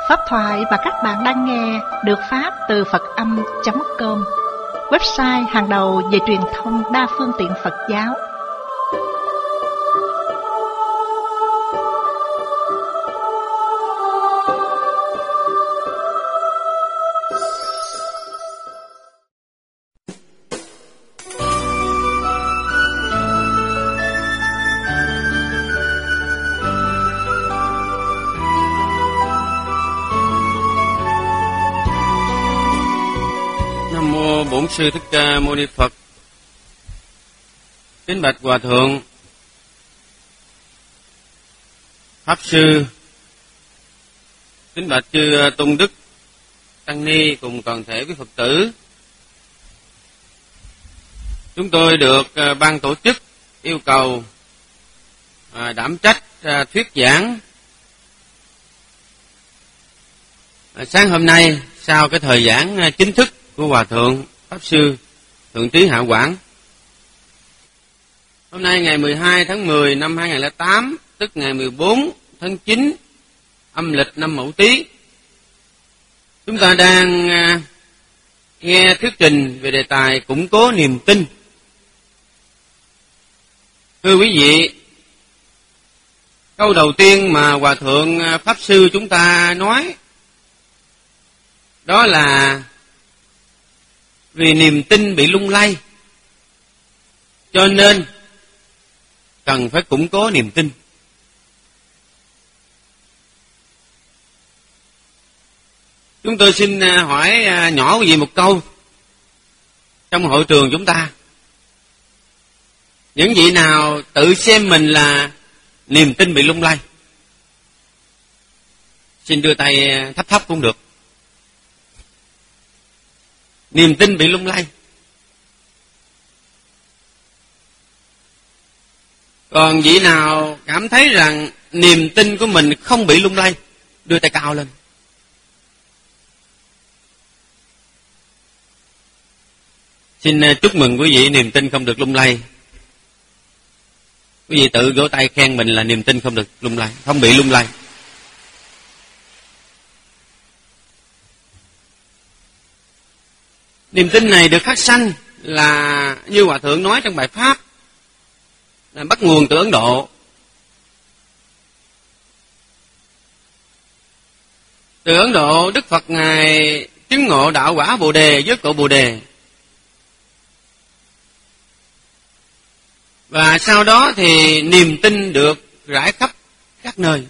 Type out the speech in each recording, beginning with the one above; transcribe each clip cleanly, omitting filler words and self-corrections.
Pháp thoại mà các bạn đang nghe được phát từ Phật-âm.com, website hàng đầu về truyền thông đa phương tiện Phật giáo. Bổn Sư Thích Ca Mâu Ni Phật. Kính bạch Hòa Thượng, Pháp Sư, kính bạch chư Tôn Đức, Tăng Ni cùng toàn thể quý Phật tử. Chúng tôi được ban tổ chức yêu cầu đảm trách thuyết giảng sáng hôm nay sau cái thời giảng chính thức của Hòa Thượng Pháp Sư Thượng Trí Hạ Quảng. Hôm nay ngày 12 tháng 10 năm 2008, tức ngày 14 tháng 9 âm lịch năm Mậu Tý. Chúng ta đang nghe thuyết trình về đề tài củng cố niềm tin. Thưa quý vị, câu đầu tiên mà Hòa Thượng Pháp Sư chúng ta nói đó là vì niềm tin bị lung lay, cho nên cần phải củng cố niềm tin. Chúng tôi xin hỏi nhỏ quý vị một câu. Trong hội trường chúng ta, những vị nào tự xem mình là niềm tin bị lung lay? Xin đưa tay thấp thấp cũng được. Niềm tin bị lung lay. Còn vị nào cảm thấy rằng niềm tin của mình không bị lung lay? Đưa tay cao lên. Xin chúc mừng quý vị niềm tin không được lung lay. Quý vị tự vỗ tay khen mình là niềm tin không được lung lay, không bị lung lay. Niềm tin này được khắc sanh là như Hòa Thượng nói trong bài Pháp, là bắt nguồn từ Ấn Độ. Từ Ấn Độ, Đức Phật Ngài chứng ngộ đạo quả Bồ Đề, với cội Bồ Đề. Và sau đó thì niềm tin được rải khắp các nơi.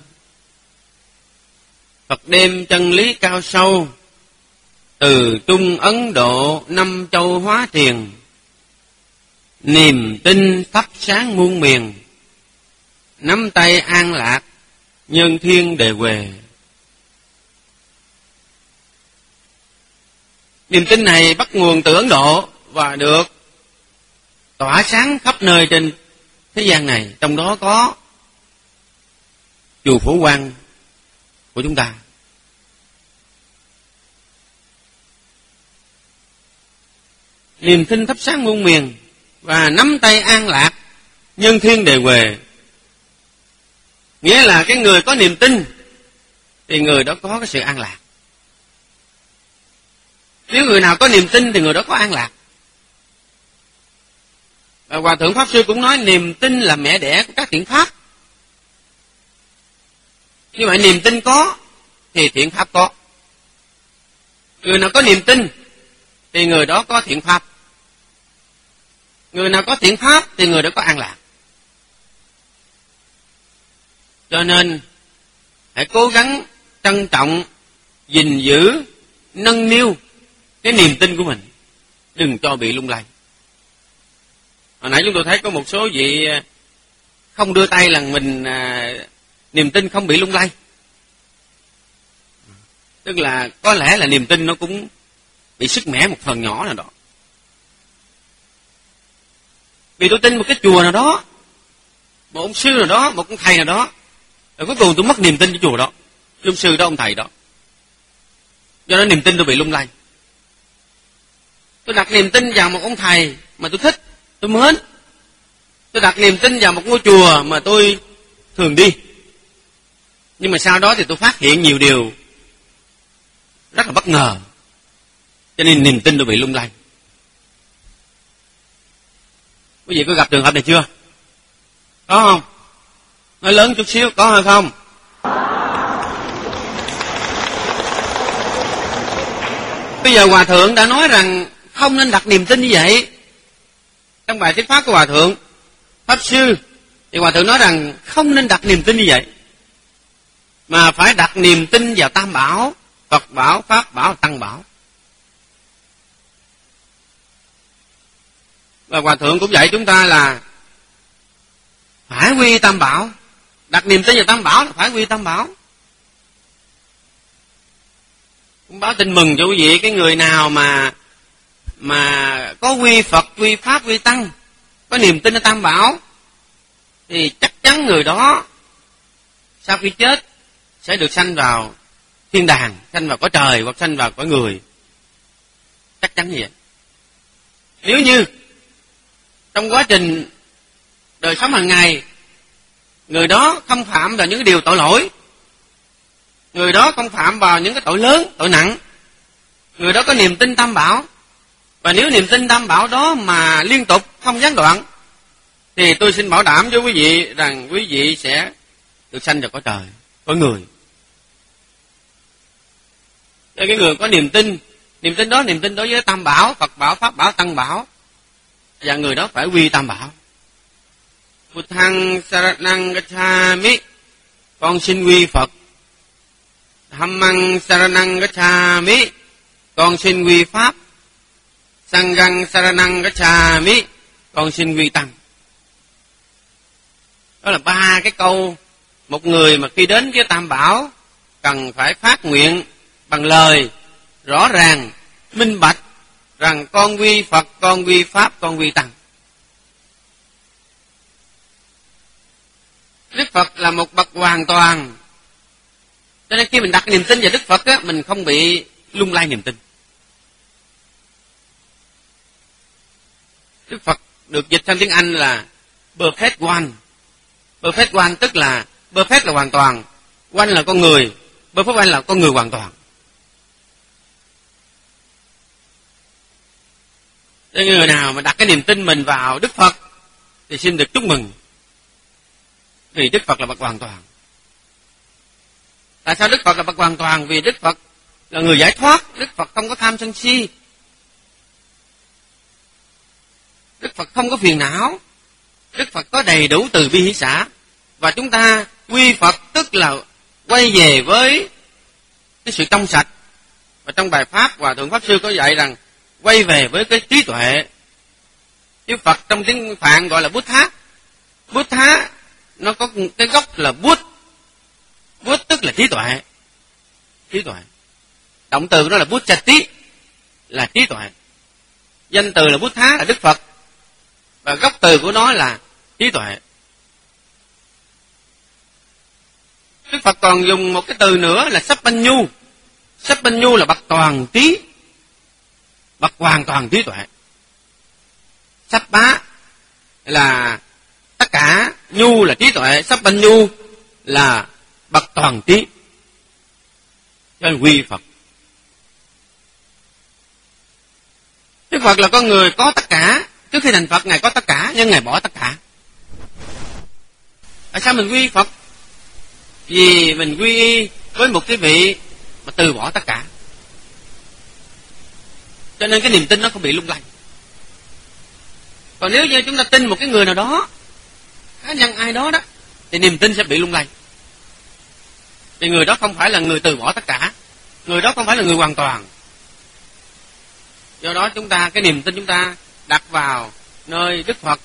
Phật đem chân lý cao sâu từ Trung Ấn Độ 5 châu hóa triền, niềm tin thắp sáng muôn miền, nắm tay an lạc nhân thiên đề huề. Niềm tin này bắt nguồn từ Ấn Độ và được tỏa sáng khắp nơi trên thế gian này, trong đó có chùa Phổ Quang của chúng ta. Niềm tin thắp sáng muôn miền và nắm tay an lạc nhân thiên đề huề. Nghĩa là cái người có niềm tin thì người đó có cái sự an lạc. Nếu người nào có niềm tin thì người đó có an lạc. Và Hòa Thượng Pháp Sư cũng nói niềm tin là mẹ đẻ của các thiện pháp. Như vậy niềm tin có thì thiện pháp có. Người nào có niềm tin thì người đó có thiện pháp. Người nào có thiện pháp thì người đó có an lạc. Cho nên hãy cố gắng trân trọng, gìn giữ, nâng niu cái niềm tin của mình, đừng cho bị lung lay. Hồi nãy chúng tôi thấy có một số vị không đưa tay là mình niềm tin không bị lung lay. Tức là có lẽ là niềm tin nó cũng bị sức mẻ một phần nhỏ nào đó. Vì tôi tin một cái chùa nào đó, một ông sư nào đó, một ông thầy nào đó, rồi cuối cùng tôi mất niềm tin cái chùa đó, ông sư đó, ông thầy đó. Do đó niềm tin tôi bị lung lay. Tôi đặt niềm tin vào một ông thầy mà tôi thích, tôi mến. Tôi đặt niềm tin vào một ngôi chùa mà tôi thường đi. Nhưng mà sau đó thì tôi phát hiện nhiều điều rất là bất ngờ, cho nên niềm tin tôi bị lung lay. Quý vị có gặp trường hợp này chưa? Có không? Nói lớn chút xíu, có hay không? Bây giờ Hòa Thượng đã nói rằng không nên đặt niềm tin như vậy. Trong bài thuyết pháp của Hòa Thượng Pháp Sư thì Hòa Thượng nói rằng không nên đặt niềm tin như vậy, mà phải đặt niềm tin vào Tam Bảo, Phật Bảo, Pháp Bảo, Tăng Bảo. Và Hòa Thượng cũng dạy chúng ta là phải quy Tam Bảo. Đặt niềm tin vào Tam Bảo là phải quy Tam Bảo. Cũng báo tin mừng cho quý vị, cái người nào mà có quy Phật, quy Pháp, quy Tăng, có niềm tin ở Tam Bảo, thì chắc chắn người đó sau khi chết sẽ được sanh vào thiên đàng, sanh vào cõi trời hoặc sanh vào cõi người. Chắc chắn như vậy. Nếu như trong quá trình đời sống hàng ngày, người đó không phạm vào những điều tội lỗi, người đó không phạm vào những cái tội lớn, tội nặng, người đó có niềm tin Tam Bảo, và nếu niềm tin Tam Bảo đó mà liên tục không gián đoạn, thì tôi xin bảo đảm với quý vị rằng quý vị sẽ được sanh vào cõi trời, cõi người. Cho cái người có niềm tin đối với Tam Bảo, Phật Bảo, Pháp Bảo, Tăng Bảo, và người đó phải quy Tam Bảo. Buddhang Saranang Gacchami, con xin quy Phật. Dhammang Saranang Gacchami, con xin quy Pháp. Sanghang Saranang Gacchami, con xin quy Tăng. Đó là 3 cái câu một người mà khi đến với Tam Bảo cần phải phát nguyện bằng lời rõ ràng, minh bạch rằng con quy Phật, con quy Pháp, con quy Tăng. Đức Phật là một bậc hoàn toàn, cho nên khi mình đặt niềm tin vào Đức Phật á, mình không bị lung lay niềm tin. Đức Phật được dịch sang tiếng Anh là Perfect One. Perfect One tức là perfect là hoàn toàn, one là con người, perfect one là con người hoàn toàn. Cho người nào mà đặt cái niềm tin mình vào Đức Phật thì xin được chúc mừng, vì Đức Phật là bậc hoàn toàn. Tại sao Đức Phật là bậc hoàn toàn? Vì Đức Phật là người giải thoát, Đức Phật không có tham sân si, Đức Phật không có phiền não, Đức Phật có đầy đủ từ bi hỷ xả. Và chúng ta quy Phật tức là quay về với cái sự trong sạch. Và trong bài Pháp, Hòa Thượng Pháp Sư có dạy rằng quay về với cái trí tuệ. Chứ Phật trong tiếng Phạn gọi là Buddha. Buddha nó có cái gốc là Bút. Bút tức là trí tuệ. Trí tuệ. Động từ của nó là Buddhati, là trí tuệ. Danh từ là Buddha là Đức Phật. Và gốc từ của nó là trí tuệ. Đức Phật còn dùng một cái từ nữa là Sabbanyu. Sabbanyu là bậc toàn trí, bậc hoàn toàn trí tuệ. Sabba là tất cả, nhu là trí tuệ, Sabbanyu là bậc toàn trí. Cho nên quy Phật. Đức Phật là con người có tất cả. Trước khi thành Phật Ngài có tất cả, nhưng Ngài bỏ tất cả. Tại sao mình quy Phật? Vì mình quy y với một cái vị mà từ bỏ tất cả. Cho nên cái niềm tin nó không bị lung lay. Còn nếu như chúng ta tin một cái người nào đó, cá nhân ai đó đó, thì niềm tin sẽ bị lung lay. Vì người đó không phải là người từ bỏ tất cả, người đó không phải là người hoàn toàn. Do đó chúng ta, cái niềm tin chúng ta đặt vào nơi Đức Phật,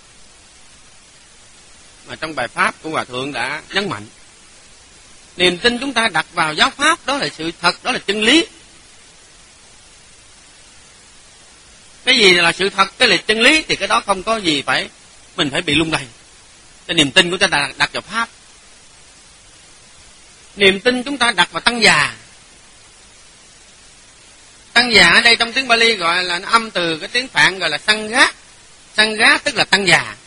mà trong bài Pháp của Hòa Thượng đã nhấn mạnh. Niềm tin chúng ta đặt vào giáo Pháp, đó là sự thật, đó là chân lý. Cái gì là sự thật, cái là chân lý, thì cái đó không có gì mình phải bị lung lay. Cái niềm tin của chúng ta đặt vào Pháp. Niềm tin chúng ta đặt vào Tăng già. Tăng già ở đây trong tiếng Bali gọi là nó âm từ cái tiếng Phạn gọi là Sangha. Sangha tức là tăng già.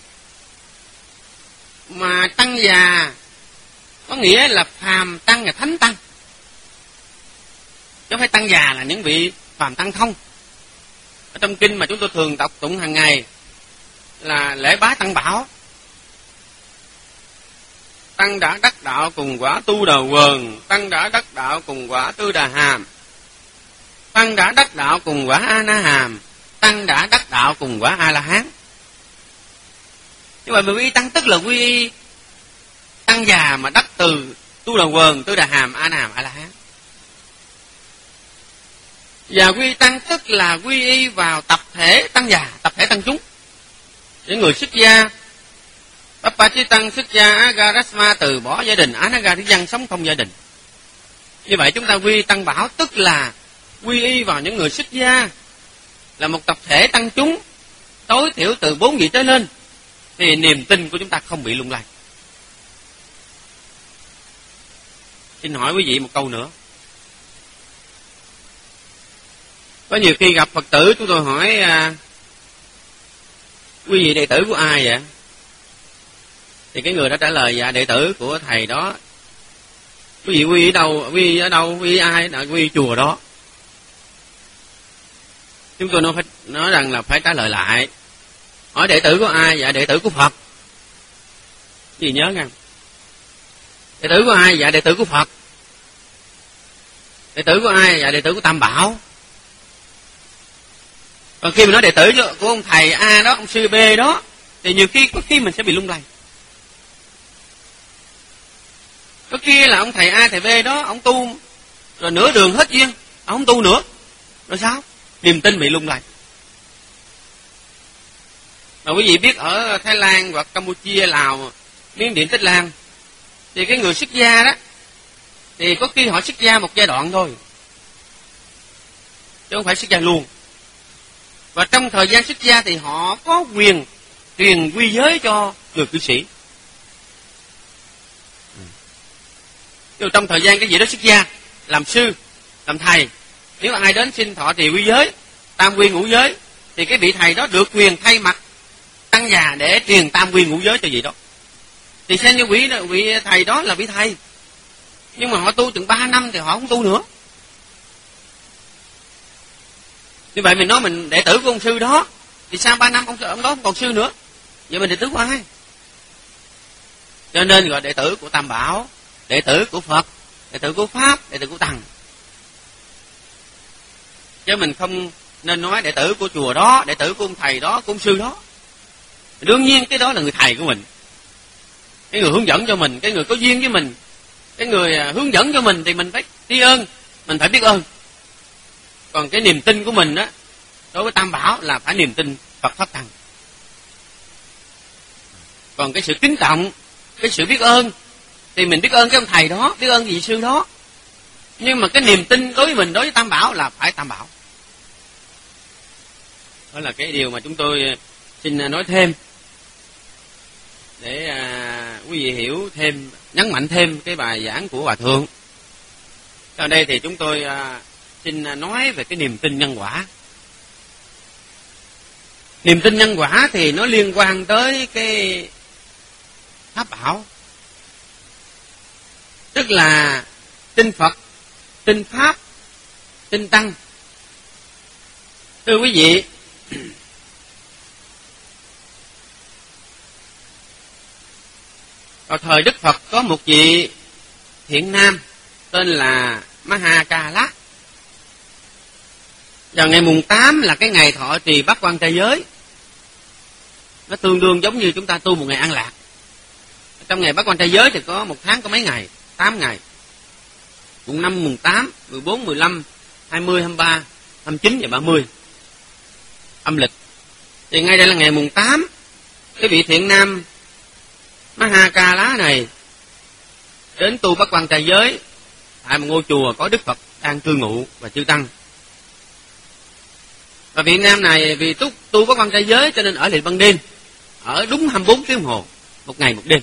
Mà tăng già có nghĩa là phàm tăng và thánh tăng. chứ không phải tăng già là những vị phàm tăng không. Ở trong kinh mà chúng tôi thường đọc tụng hàng ngày là lễ bái tăng bảo. Tăng đã đắc đạo cùng quả tu đà quần, tăng đã đắc đạo cùng quả tư đà hàm, tăng đã đắc đạo cùng quả a na hàm, tăng đã đắc đạo cùng quả a la hán. Nhưng mà quy y tăng tức là quy y tăng già mà đắc từ tu đà quần, tư đà hàm, a na hàm, a la hán. Và quy y tăng tức là quy y vào tập thể tăng già, tập thể tăng chúng. Những người xuất gia, Bappa Chí Tăng xuất gia Agarasma từ bỏ gia đình, Anaga dân sống không gia đình. Như vậy chúng ta quy y tăng bảo tức là quy y vào những người xuất gia, là một tập thể tăng chúng, tối thiểu từ 4 vị tới lên, thì niềm tin của chúng ta không bị lung lay. Xin hỏi quý vị một câu nữa. Có nhiều khi gặp Phật tử chúng tôi hỏi quý vị đệ tử của ai vậy? Thì cái người đó trả lời dạ đệ tử của thầy đó. Quý vị quy ở đâu? Quy ở đâu? Quy ai? Quy chùa đó. Chúng tôi nói rằng là phải trả lời lại. Hỏi đệ tử của ai? Dạ đệ tử của Phật. Gì nhớ nghe? Đệ tử của ai? Dạ đệ tử của Phật. Đệ tử của ai? Dạ đệ tử của Tam Bảo. Còn khi mình nói đệ tử của ông thầy A đó, ông sư B đó, thì nhiều khi có khi mình sẽ bị lung lay. Có kia là ông thầy A thầy B đó, ông tu rồi nửa đường hết duyên, ông không tu nữa. Rồi sao? Niềm tin bị lung lay. Mà quý vị biết ở Thái Lan hoặc Campuchia, Lào, Miến Điện, Tích Lan, thì cái người xuất gia đó, thì có khi họ xuất gia một giai đoạn thôi, chứ không phải xuất gia luôn. Và trong thời gian xuất gia thì họ có quyền truyền quy giới cho người cư sĩ. Chứ trong thời gian cái gì đó xuất gia, làm sư, làm thầy, nếu ai đến xin thọ trì quy giới, tam quy ngũ giới, thì cái vị thầy đó được quyền thay mặt tăng già để truyền tam quy ngũ giới cho vị đó. Thì xem như vị thầy đó là vị thầy, nhưng mà họ tu chừng 3 năm thì họ không tu nữa. Như vậy mình nói mình đệ tử của ông sư đó, thì sau 3 năm ông đó không còn sư nữa, vậy mình đệ tử của ai? Cho nên gọi đệ tử của Tam Bảo, đệ tử của Phật, đệ tử của Pháp, đệ tử của Tăng. Chứ mình không nên nói đệ tử của chùa đó, đệ tử của ông thầy đó, của ông sư đó. Đương nhiên cái đó là người thầy của mình, cái người hướng dẫn cho mình, cái người có duyên với mình, cái người hướng dẫn cho mình thì mình phải tri ân, mình phải biết ơn. Còn cái niềm tin của mình đó đối với Tam Bảo là phải niềm tin Phật Pháp Tăng. Còn cái sự kính trọng, cái sự biết ơn thì mình biết ơn cái ông thầy đó, biết ơn vị sư đó. Nhưng mà cái niềm tin đối với mình, đối với Tam Bảo là phải Tam Bảo. Đó là cái điều mà chúng tôi xin nói thêm để quý vị hiểu thêm, nhấn mạnh thêm cái bài giảng của Hòa Thượng. Sau đây thì chúng tôi xin nói về cái niềm tin nhân quả. Niềm tin nhân quả thì nó liên quan tới cái Pháp Bảo, tức là tin Phật, tin Pháp, tin Tăng. Thưa quý vị, vào thời Đức Phật có một vị thiện nam tên là Mahakala. Vào ngày mùng 8 là cái ngày thọ trì Bát Quan Trai Giới. Nó tương đương giống như chúng ta tu một ngày An Lạc. Trong ngày Bát Quan Trai Giới thì có một tháng có mấy ngày? 8 ngày. Mùng 5, mùng 8, 14, 15, 20, 23, 29 và 30 âm lịch. Thì ngay đây là ngày mùng 8, cái vị thiện nam Mahakala này đến tu Bát Quan Trai Giới tại một ngôi chùa có Đức Phật đang cư ngụ và chư tăng. Và vị nam này vì tu Bát Quan Trai Giới cho nên ở lại ban đêm, ở đúng 24 tiếng đồng hồ, một ngày một đêm.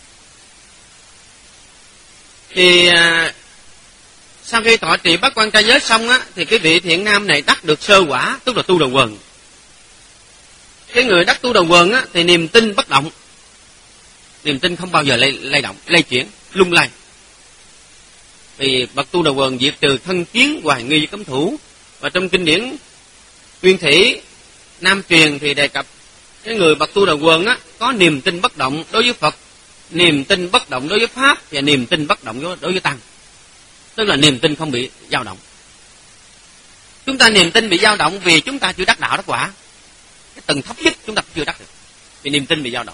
Thì sau khi thọ trì Bát Quan Trai Giới xong á, thì cái vị thiện nam này đắc được sơ quả, tức là tu đầu quần. Cái người đắc tu đầu quần á thì niềm tin bất động, niềm tin không bao giờ lay động, lay chuyển, lung lay. Vì bậc Tu Đà Quần diệt trừ thân kiến hoài nghi với cấm thủ. Và trong kinh điển Nguyên Thủy Nam truyền thì đề cập cái người bậc Tu Đà Quần á có niềm tin bất động đối với Phật, niềm tin bất động đối với Pháp và niềm tin bất động đối với Tăng. Tức là niềm tin không bị dao động. Chúng ta niềm tin bị dao động vì chúng ta chưa đắc đạo đắc quả. Cái tầng thấp nhất chúng ta chưa đắc được vì niềm tin bị dao động.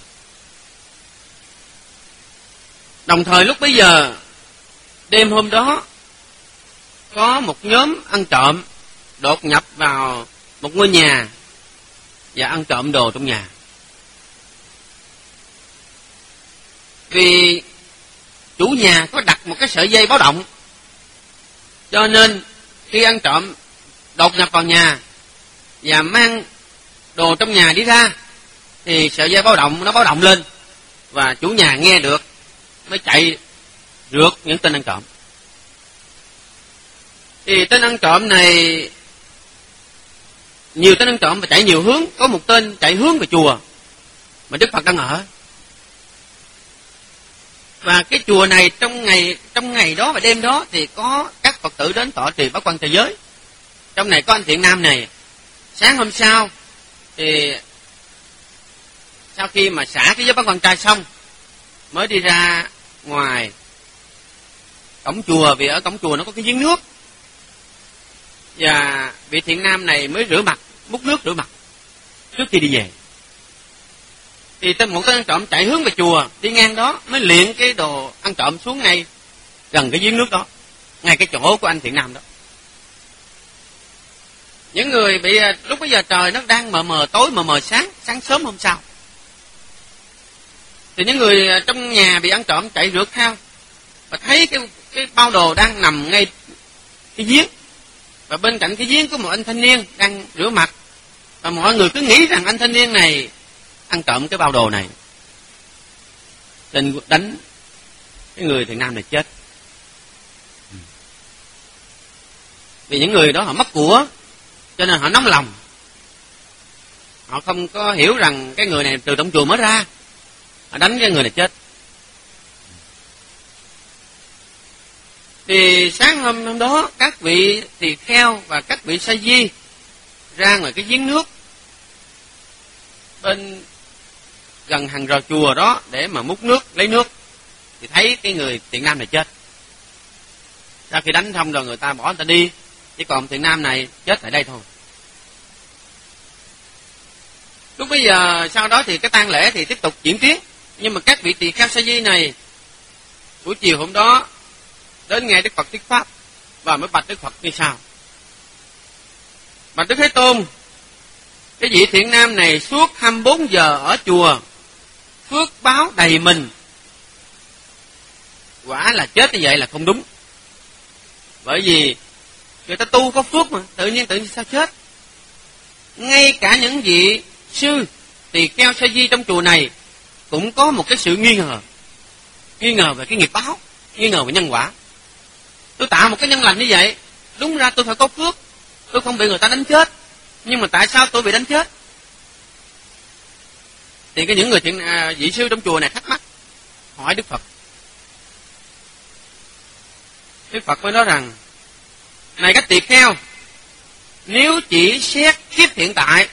Đồng thời lúc bấy giờ, đêm hôm đó, có một nhóm ăn trộm đột nhập vào một ngôi nhà và ăn trộm đồ trong nhà. Vì chủ nhà có đặt một cái sợi dây báo động, cho nên khi ăn trộm đột nhập vào nhà và mang đồ trong nhà đi ra thì sợi dây báo động nó báo động lên và chủ nhà nghe được mới chạy rượt những tên ăn trộm. Thì tên ăn trộm này, nhiều tên ăn trộm mà chạy nhiều hướng, có một tên chạy hướng về chùa mà Đức Phật đang ở. Và cái chùa này trong ngày đó và đêm đó thì có các Phật tử đến tọa trì bát quan trai giới. Trong này có anh Thiện Nam này. Sáng hôm sau thì sau khi mà xả cái giới bát quan trai xong mới đi ra ngoài cổng chùa, vì ở cổng chùa nó có cái giếng nước. Và vị Thiện Nam này mới rửa mặt, múc nước rửa mặt trước khi đi về. Thì một tên ăn trộm chạy hướng về chùa, đi ngang đó mới liệng cái đồ ăn trộm xuống ngay gần cái giếng nước đó, ngay cái chỗ của anh Thiện Nam đó. Những người bị lúc bấy giờ trời nó đang mờ mờ tối, mờ mờ sáng sớm hôm sau. Thì những người trong nhà bị ăn trộm chạy rượt theo và thấy cái bao đồ đang nằm ngay cái giếng, và bên cạnh cái giếng có một anh thanh niên đang rửa mặt, và mọi người cứ nghĩ rằng anh thanh niên này ăn trộm cái bao đồ này, nên đánh cái người Thiện Nam này chết. Vì những người đó họ mất của, cho nên họ nóng lòng, họ không có hiểu rằng cái người này từ trong chùa mới ra, họ đánh cái người này chết. Thì sáng hôm đó các vị tỳ kheo và các vị sa di ra ngoài cái giếng nước bên gần hàng rào chùa đó để mà múc nước, lấy nước, thì thấy cái người Thiện Nam này chết. Sau khi đánh xong rồi người ta bỏ người ta đi, chỉ còn Thiện Nam này chết tại đây thôi. Lúc bây giờ sau đó thì cái tang lễ thì tiếp tục diễn tiến, nhưng mà các vị tỳ kheo sa di này buổi chiều hôm đó đến nghe Đức Phật thuyết pháp và mới bạch Đức Phật như sau: bạch Đức Thế Tôn, cái vị Thiện Nam này suốt 24 giờ ở chùa, phước báo đầy mình, quả là chết như vậy là không đúng. Bởi vì người ta tu có phước mà, tự nhiên sao chết. Ngay cả những vị sư tỳ kheo sa di trong chùa này cũng có một cái sự nghi ngờ về cái nghiệp báo, nghi ngờ về nhân quả. Tôi tạo một cái nhân lành như vậy, đúng ra tôi phải có phước, tôi không bị người ta đánh chết, nhưng mà tại sao tôi bị đánh chết? Thì những người vị sư trong chùa này thắc mắc hỏi Đức Phật. Đức Phật mới nói rằng: này các tỳ kheo, nếu chỉ xét kiếp hiện tại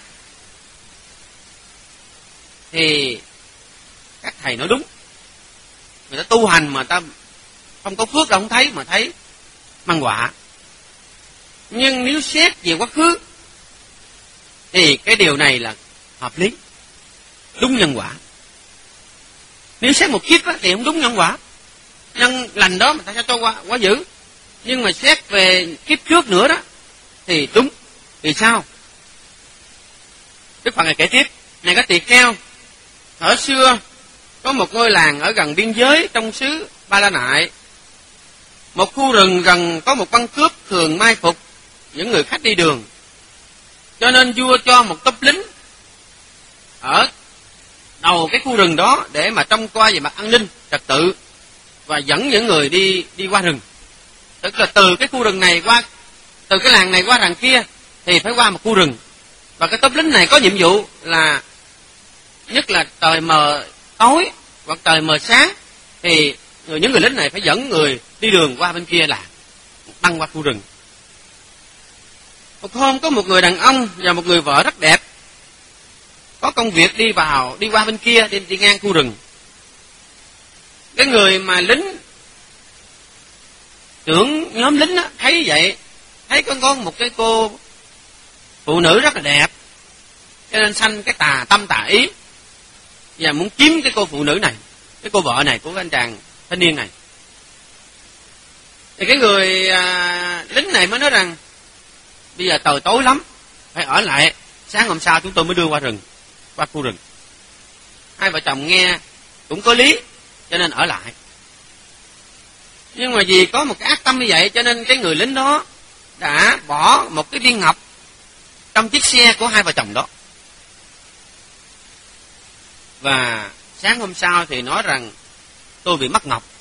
thì các thầy nói đúng. Người ta tu hành mà ta không có phước đâu không thấy, mà thấy mang quả. Nhưng nếu xét về quá khứ thì cái điều này là hợp lý, đúng nhân quả. Nếu xét một kiếp thì không đúng nhân quả, nhân lành đó mà ta sẽ cho quá dữ. Nhưng mà xét về kiếp trước nữa đó thì đúng. Vì sao? Đức Phật này kể tiếp: này các tỳ kheo, thuở xưa có một ngôi làng ở gần biên giới trong xứ Ba La Nại. Một khu rừng gần có một băng cướp thường mai phục những người khách đi đường, cho nên vua cho một tốp lính ở đầu cái khu rừng đó để mà trông coi về mặt an ninh trật tự và dẫn những người đi qua rừng. Tức là từ cái khu rừng này qua, từ cái làng này qua làng kia thì phải qua một khu rừng, và cái tốp lính này có nhiệm vụ là nhất là trời mờ tối hoặc trời mờ sáng thì những người lính này phải dẫn người đi đường qua bên kia làng. băng qua khu rừng. Một hôm có một người đàn ông và một người vợ rất đẹp, có công việc đi qua bên kia, đi ngang khu rừng. Cái người mà lính trưởng nhóm lính á, thấy vậy, thấy có một cái cô phụ nữ rất là đẹp, cho nên sanh cái tâm tà ý và muốn chiếm cái cô phụ nữ này, cái cô vợ này của anh chàng thanh niên này. Thì cái người lính này mới nói rằng bây giờ trời tối lắm, phải ở lại, sáng hôm sau chúng tôi mới đưa qua khu rừng. Hai vợ chồng nghe cũng có lý, cho nên ở lại. Nhưng mà vì có một cái ác tâm như vậy, cho nên cái người lính đó đã bỏ một cái viên ngọc trong chiếc xe của hai vợ chồng đó. Và sáng hôm sau thì nói rằng tôi bị mất ngọc,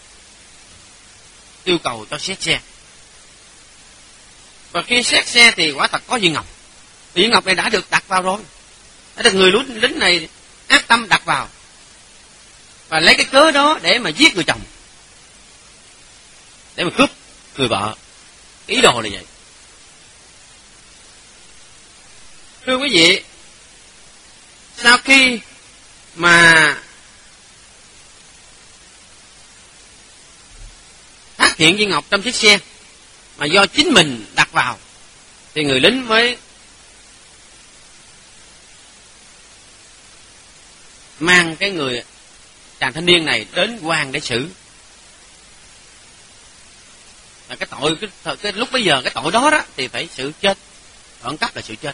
yêu cầu cho xét xe. Và khi xét xe thì quả thật có viên ngọc. Viên ngọc này đã được đặt vào rồi, đã được người lính này ác tâm đặt vào, và lấy cái cớ đó để mà giết người chồng, để mà cướp người vợ. Ý đồ là vậy. Thưa quý vị, sau khi mà phát hiện viên ngọc trong chiếc xe mà do chính mình đặt vào, thì người lính mới mang cái người chàng thanh niên này đến quan để xử. Và cái tội cái lúc bấy giờ cái tội đó thì phải xử chết, khẩn cấp là xử chết.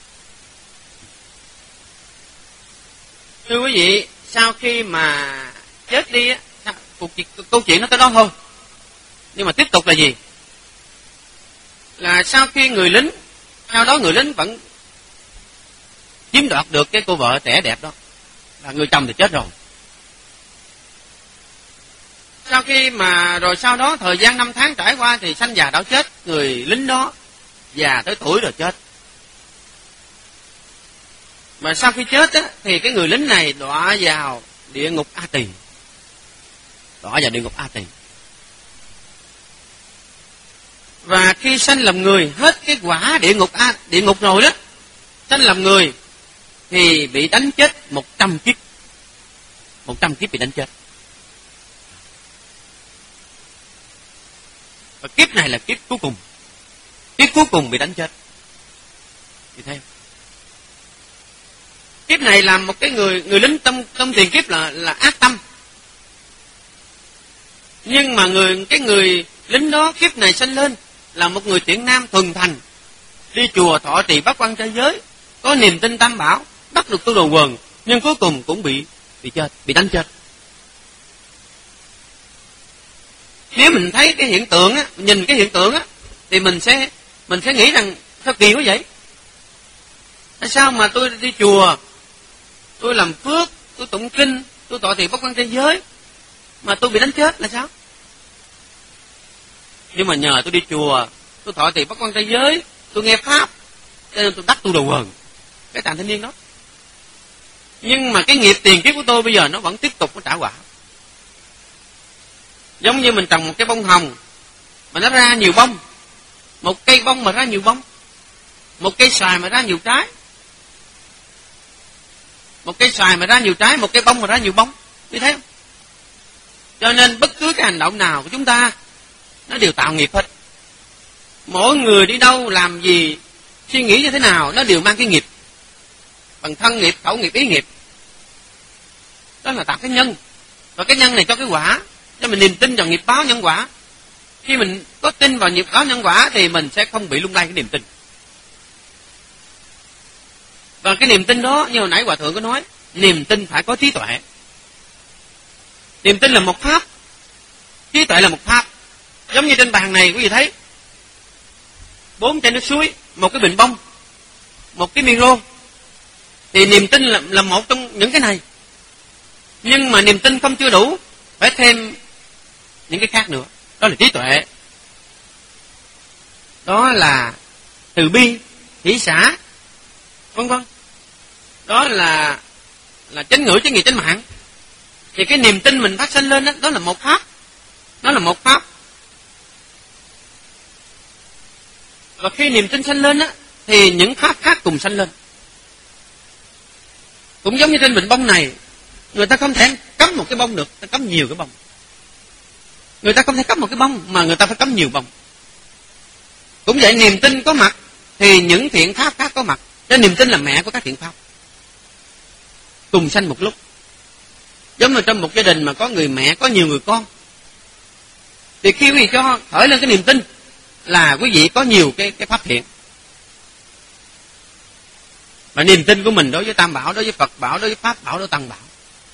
Thưa quý vị, sau khi mà chết đi câu chuyện nó tới đó thôi. Nhưng mà tiếp tục là gì? Là sau khi sau đó người lính vẫn chiếm đoạt được cái cô vợ trẻ đẹp đó, là người chồng thì chết rồi. Sau khi mà rồi sau đó thời gian 5 tháng trải qua thì sanh già đau chết, người lính đó già tới tuổi rồi chết. Mà sau khi chết á, thì cái người lính này đọa vào địa ngục A Tỳ. Và khi sanh làm người hết cái quả địa ngục rồi đó, sanh làm người thì bị đánh chết 100 kiếp. 100 kiếp bị đánh chết. Và kiếp này là kiếp cuối cùng. Kiếp cuối cùng bị đánh chết. Thì thấy không? Kiếp này làm một cái người lính trong tiền kiếp là ác tâm. Nhưng mà cái người lính đó kiếp này sanh lên là một người thiện nam thuần thành, đi chùa thọ trì bát quan trai giới, có niềm tin tam bảo, đắc được tu đồ quần, nhưng cuối cùng cũng bị chết, bị đánh chết. Nếu mình thấy cái hiện tượng á, nhìn cái hiện tượng á, thì mình sẽ nghĩ rằng sao kỳ quá vậy? Tại sao mà tôi đi chùa, tôi làm phước, tôi tụng kinh, tôi tọa trì bát quan trai giới mà tôi bị đánh chết là sao? Nhưng mà nhờ tôi đi chùa, tôi thọ trì bát quan trai giới, tôi nghe pháp, cho nên tôi đắc tu đồ quần, cái chàng thanh niên đó. Nhưng mà cái nghiệp tiền kiếp của tôi bây giờ nó vẫn tiếp tục nó trả quả. Giống như mình trồng một cái bông hồng mà nó ra nhiều bông, một cây bông mà ra nhiều bông, một cây xoài mà ra nhiều trái, một cây xoài mà ra nhiều trái, một cây bông mà ra nhiều bông, như thế không? Cho nên bất cứ cái hành động nào của chúng ta nó đều tạo nghiệp hết. Mỗi người đi đâu làm gì, suy nghĩ như thế nào, nó đều mang cái nghiệp, bằng thân nghiệp, khẩu nghiệp, ý nghiệp. Đó là tạo cái nhân, và cái nhân này cho cái quả. Cho mình niềm tin vào nghiệp báo nhân quả. Khi mình có tin vào nghiệp báo nhân quả thì mình sẽ không bị lung lay cái niềm tin. Và cái niềm tin đó, như hồi nãy Hòa Thượng có nói, niềm tin phải có trí tuệ. Niềm tin là một pháp, trí tuệ là một pháp. Giống như trên bàn này quý vị thấy 4 chai nước suối, một cái bình bông, một cái micro, thì niềm tin là một trong những cái này. Nhưng mà niềm tin không chưa đủ, phải thêm những cái khác nữa. Đó là trí tuệ, đó là từ bi, hỷ xả, vân vân. Đó là chánh ngữ, chánh nghiệp, chánh mạng. Thì cái niềm tin mình phát sinh lên đó là một pháp. Nó là một pháp. Và khi niềm tin sanh lên á, thì những pháp khác cùng sanh lên. Cũng giống như trên bình bông này, người ta không thể cắm một cái bông được, ta cắm nhiều cái bông. Người ta không thể cắm một cái bông, mà người ta phải cắm nhiều bông. Cũng vậy, niềm tin có mặt, thì những thiện pháp khác có mặt. Nên niềm tin là mẹ của các thiện pháp, cùng sanh một lúc. Giống như trong một gia đình mà có người mẹ, có nhiều người con, thì khi quý vị cho khởi lên cái niềm tin là quý vị có nhiều cái pháp thiện. Và niềm tin của mình đối với Tam Bảo, đối với Phật Bảo, đối với Pháp Bảo, đối với Tăng Bảo.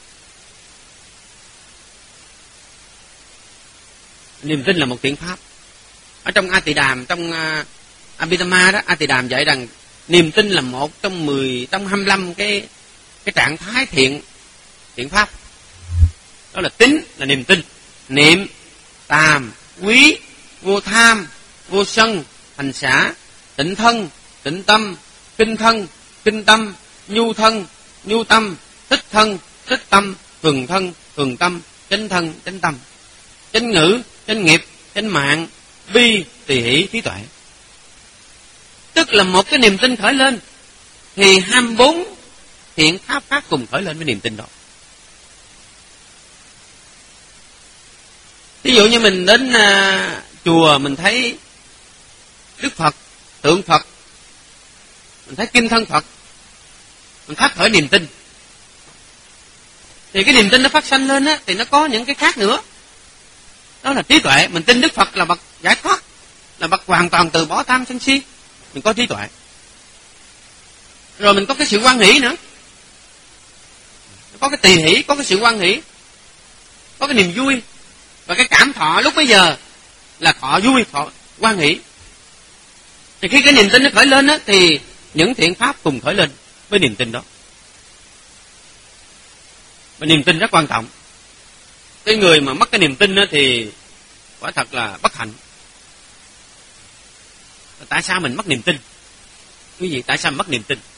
Niềm tin là một thiện pháp. Ở trong A Tỳ Đàm, trong Abhidhamma đó, A Tỳ Đàm dạy rằng niềm tin là một trong 25 cái trạng thái thiện pháp. Đó là tín là niềm tin, niệm, tàm, quý, vô tham, vô sân, hành xả, tịnh thân, tịnh tâm, kinh thân, kinh tâm, nhu thân, nhu tâm, thích thân, thích tâm, thường thân, thường tâm, chánh thân, chánh tâm, chánh ngữ, chánh nghiệp, chánh mạng, bi, tỳ hỷ, trí tuệ. Tức là một cái niềm tin khởi lên, thì 24 thiện pháp khác cùng khởi lên với niềm tin đó. Ví dụ như mình đến chùa, mình thấy Đức Phật, tượng Phật, mình thấy kim thân Phật, mình phát khởi niềm tin. Thì cái niềm tin nó phát sanh lên á, thì nó có những cái khác nữa. Đó là trí tuệ. Mình tin Đức Phật là bậc giải thoát, là bậc hoàn toàn từ bỏ tham sân si. Mình có trí tuệ. Rồi mình có cái sự hoan hỷ nữa. Có cái tỳ hỷ, có cái sự hoan hỷ, có cái niềm vui. Và cái cảm thọ lúc bấy giờ là thọ vui, thọ hoan hỷ. Thì khi cái niềm tin nó khởi lên á, thì những thiện pháp cùng khởi lên với niềm tin đó. Và niềm tin rất quan trọng. Cái người mà mất cái niềm tin á, thì quả thật là bất hạnh. Tại sao mình mất niềm tin? Quý vị, tại sao mình mất niềm tin?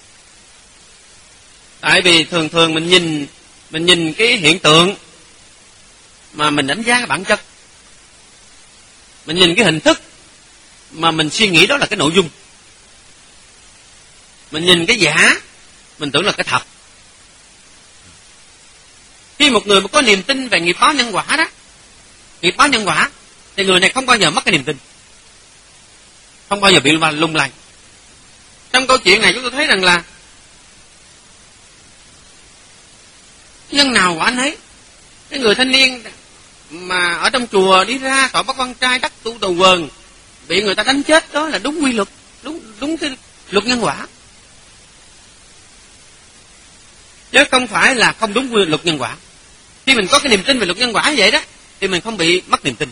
Tại vì thường mình nhìn cái hiện tượng mà mình đánh giá cái bản chất. Mình nhìn cái hình thức mà mình suy nghĩ đó là cái nội dung. Mình nhìn cái giả, mình tưởng là cái thật. Khi một người mà có niềm tin về nghiệp báo nhân quả đó, nghiệp báo nhân quả, thì người này không bao giờ mất cái niềm tin, không bao giờ bị lung lay. Trong câu chuyện này chúng tôi thấy rằng là nhân nào quả nấy. Cái người thanh niên mà ở trong chùa đi ra tội bắt con trai đắc tu đầu quần, bị người ta đánh chết, đó là đúng quy luật, đúng cái luật nhân quả, chứ không phải là không đúng quy luật nhân quả. Khi mình có cái niềm tin về luật nhân quả như vậy đó, thì mình không bị mất niềm tin.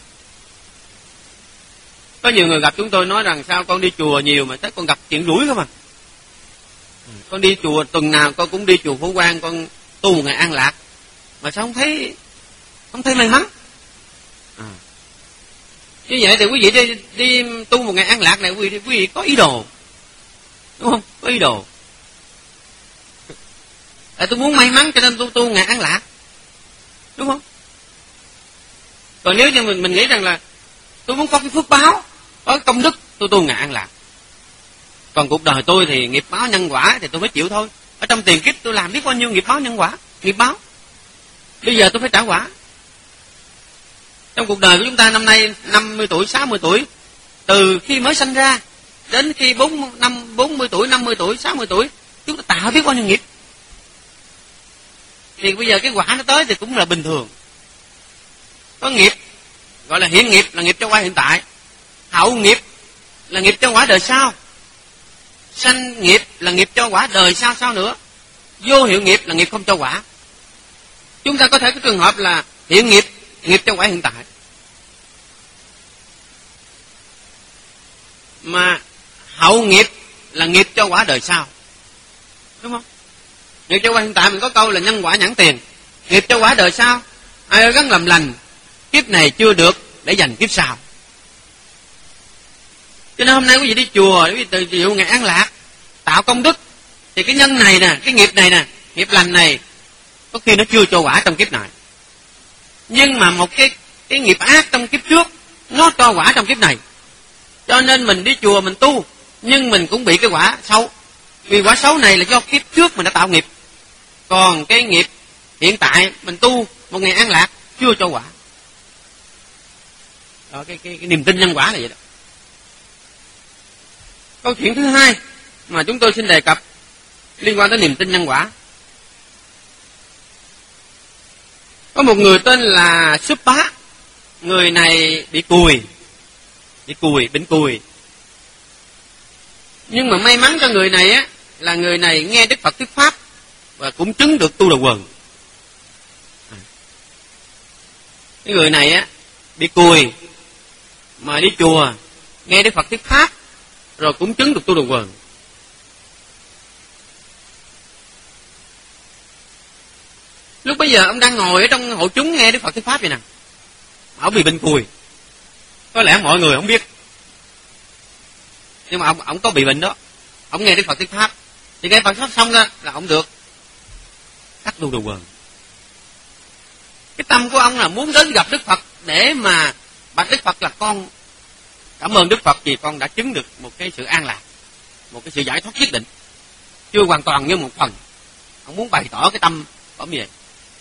Có nhiều người gặp chúng tôi nói rằng sao con đi chùa nhiều mà thấy con gặp chuyện rủi không à. Con đi chùa tuần nào con cũng đi chùa Phổ Quang, con tu một ngày an lạc, mà sao không thấy may mắn. Như vậy thì quý vị đi tu một ngày an lạc này, quý vị có ý đồ, đúng không? Có ý đồ. Tôi muốn may mắn cho nên tôi tu ngày an lạc, đúng không? Còn nếu như mình nghĩ rằng là tôi muốn có cái phước báo, có cái công đức, tôi tu ngày an lạc. Còn cuộc đời tôi thì nghiệp báo nhân quả thì tôi phải chịu thôi. Ở trong tiền kiếp tôi làm biết bao nhiêu nghiệp báo nhân quả, nghiệp báo. Bây giờ tôi phải trả quả. Trong cuộc đời của chúng ta năm nay 50 tuổi, 60 tuổi, từ khi mới sanh ra đến khi 40 tuổi, 50 tuổi, 60 tuổi, chúng ta tạo biết bao nhiêu nghiệp. Thì bây giờ cái quả nó tới thì cũng là bình thường. Có nghiệp gọi là hiện nghiệp, là nghiệp cho quả hiện tại. Hậu nghiệp là nghiệp cho quả đời sau. Sanh nghiệp là nghiệp cho quả đời sau nữa. Vô hiệu nghiệp là nghiệp không cho quả. Chúng ta có thể có trường hợp là hiện nghiệp, nghiệp cho quả hiện tại, mà hậu nghiệp là nghiệp cho quả đời sau, đúng không? Nghiệp cho quả hiện tại mình có câu là nhân quả nhãn tiền. Nghiệp cho quả đời sau, ai gắng làm lành, kiếp này chưa được để dành kiếp sau. Cho nên hôm nay quý vị đi chùa, quý vị từ dụ ngày an lạc, tạo công đức, thì cái nhân này nè, cái nghiệp này nè, nghiệp lành này, có khi nó chưa cho quả trong kiếp này, nhưng mà một cái nghiệp ác trong kiếp trước nó cho quả trong kiếp này. Cho nên mình đi chùa mình tu, nhưng mình cũng bị cái quả xấu. Vì quả xấu này là do kiếp trước mình đã tạo nghiệp. Còn cái nghiệp hiện tại mình tu một ngày an lạc chưa cho quả. Đó, cái niềm tin nhân quả là vậy đó. Câu chuyện thứ hai mà chúng tôi xin đề cập liên quan tới niềm tin nhân quả. Có một người tên là Súp Bá. Người này bị bệnh cùi. Nhưng mà may mắn cho người này á, là người này nghe Đức Phật thuyết pháp và cũng chứng được tu đầu quần. Cái người này á bị cùi mà đi chùa nghe Đức Phật thuyết pháp rồi cũng chứng được tu đầu quần. Lúc bấy giờ ông đang ngồi ở trong hội chúng nghe Đức Phật thuyết pháp vậy nè. Ông bị bệnh cùi. Có lẽ mọi người không biết. Nhưng mà ông có bị bệnh đó. Ông nghe Đức Phật thuyết pháp. Thì nghe Phật pháp xong ra là ông được cắt tu đầu quần. Cái tâm của ông là muốn đến gặp Đức Phật để mà bạch Đức Phật là con cảm ơn Đức Phật vì con đã chứng được một cái sự an lạc, một cái sự giải thoát nhất định, chưa hoàn toàn như một phần. Ông muốn bày tỏ cái tâm của ông như vậy.